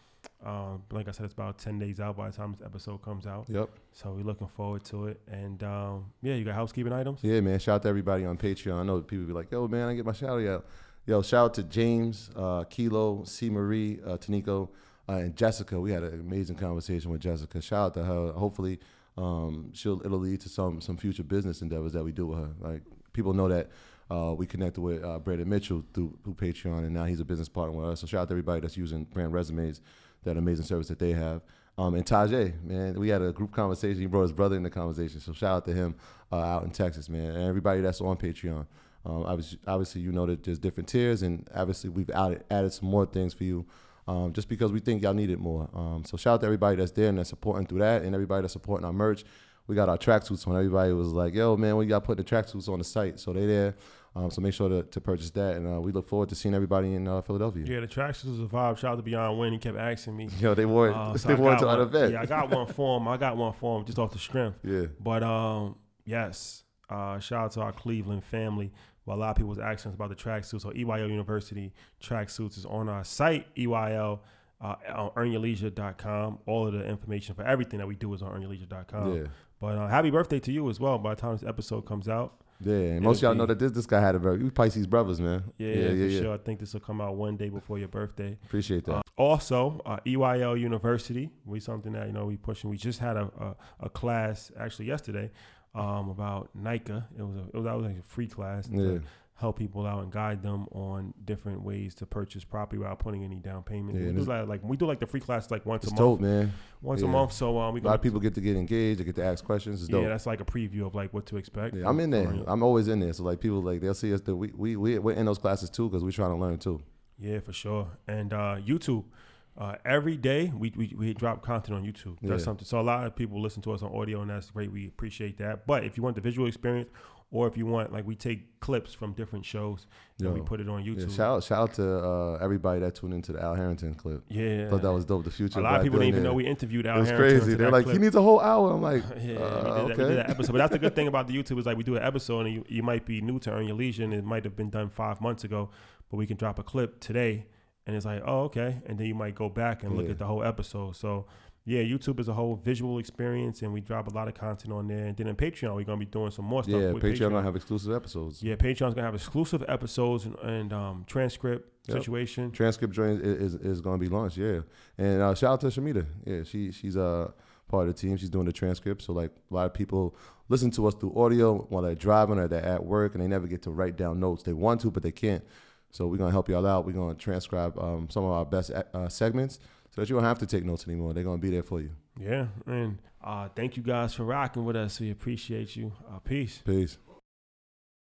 Um, like I said, it's about ten days out by the time this episode comes out. Yep. So we're looking forward to it. And um, yeah, you got housekeeping items? Yeah, man. Shout out to everybody on Patreon. I know people be like, yo, man, I get my shout out. Yo, shout out to James, uh, Kilo, C. Marie, uh, Taniko, uh, and Jessica. We had an amazing conversation with Jessica. Shout out to her. Hopefully, um, she'll it'll lead to some some future business endeavors that we do with her. Like, people know that uh, we connected with uh, Brandon Mitchell through, through Patreon, and now he's a business partner with us. So shout out to everybody that's using Brand Resumes, that amazing service that they have. Um, and Tajay, man, we had a group conversation. He brought his brother in the conversation. So shout out to him uh, out in Texas, man. And everybody that's on Patreon. Um, obviously, obviously, you know that there's different tiers, and obviously we've added, added some more things for you um, just because we think y'all need it more. Um, so shout out to everybody that's there and that's supporting through that, and everybody that's supporting our merch. We got our tracksuits on. Everybody was like, yo, man, we got putting the tracksuits on the site. So they there. Um, so make sure to, to purchase that. And uh, we look forward to seeing everybody in uh, Philadelphia. Yeah, the tracksuits was a vibe. Shout out to Beyond Win. He kept asking me. Yo, they wore, uh, so they wore it to one, our event. Yeah, I got one for him. I got one for him just off the strength. Yeah. But um, yes, uh, shout out to our Cleveland family. Well, a lot of people was asking us about the tracksuits. So E Y L University tracksuits is on our site, E Y L, uh, on earn your leisure dot com. All of the information for everything that we do is on earn your leisure dot com. Yeah. But uh, happy birthday to you as well by the time this episode comes out. Yeah, and most of y'all be, know that this this guy had a birthday. We Pisces brothers, man. Yeah, yeah, yeah, for yeah. sure. I think this will come out one day before your birthday. Appreciate that. Uh, also, uh, E Y L University, we something that, you know, we pushing. We just had a, a, a class actually yesterday um, about NICA. It was a, it was, that was like a free class Yeah. to help people out and guide them on different ways to purchase property without putting any down payment. Yeah, we do like, like we do like the free class like once It's a dope, month, man. once Yeah. a month. So um, we A lot of people get to get engaged. They get to ask questions. It's dope. Yeah, that's like a preview of like what to expect. Yeah, I'm in there. Or, I'm always in there. So like people like they'll see us. That we we we we're in those classes too because we're trying to learn too. Yeah, for sure. And uh, YouTube, uh, every day we, we we drop content on YouTube. That's Yeah. something. So a lot of people listen to us on audio, and that's great. We appreciate that. But if you want the visual experience, or if you want, like, we take clips from different shows and Yo. we put it on YouTube. Yeah, shout out, shout out to uh, everybody that tuned into the Al Harrington clip. Yeah, Thought that was dope. The future. a lot of people didn't even billionaire. know we interviewed Al It was Harrington. crazy. to They're that like, clip. he needs a whole hour. I'm like, Yeah, uh, we, did that, okay. we did that episode. But that's the good thing about the YouTube is like we do an episode and you, you might be new to Earn Your Leisure and it might have been done five months ago, but we can drop a clip today and it's like, oh, okay. And then you might go back and look Yeah. at the whole episode. So yeah, YouTube is a whole visual experience and we drop a lot of content on there. And then in Patreon, we're going to be doing some more stuff. Yeah, with Patreon Patreon. gonna have exclusive episodes. Yeah, Patreon's going to have exclusive episodes and, and um, transcript Yep. situation. Transcript joint is, is is gonna be launched. Yeah, and uh, shout out to Shamita. Yeah, she she's uh part of the team. She's doing the transcript. So like a lot of people listen to us through audio while they're driving or they're at work and they never get to write down notes. They want to, but they can't. So we're gonna help y'all out. We're gonna transcribe um, some of our best uh, segments so that you don't have to take notes anymore. They're gonna be there for you. Yeah, and uh, thank you guys for rocking with us. We appreciate you. Uh, peace. Peace.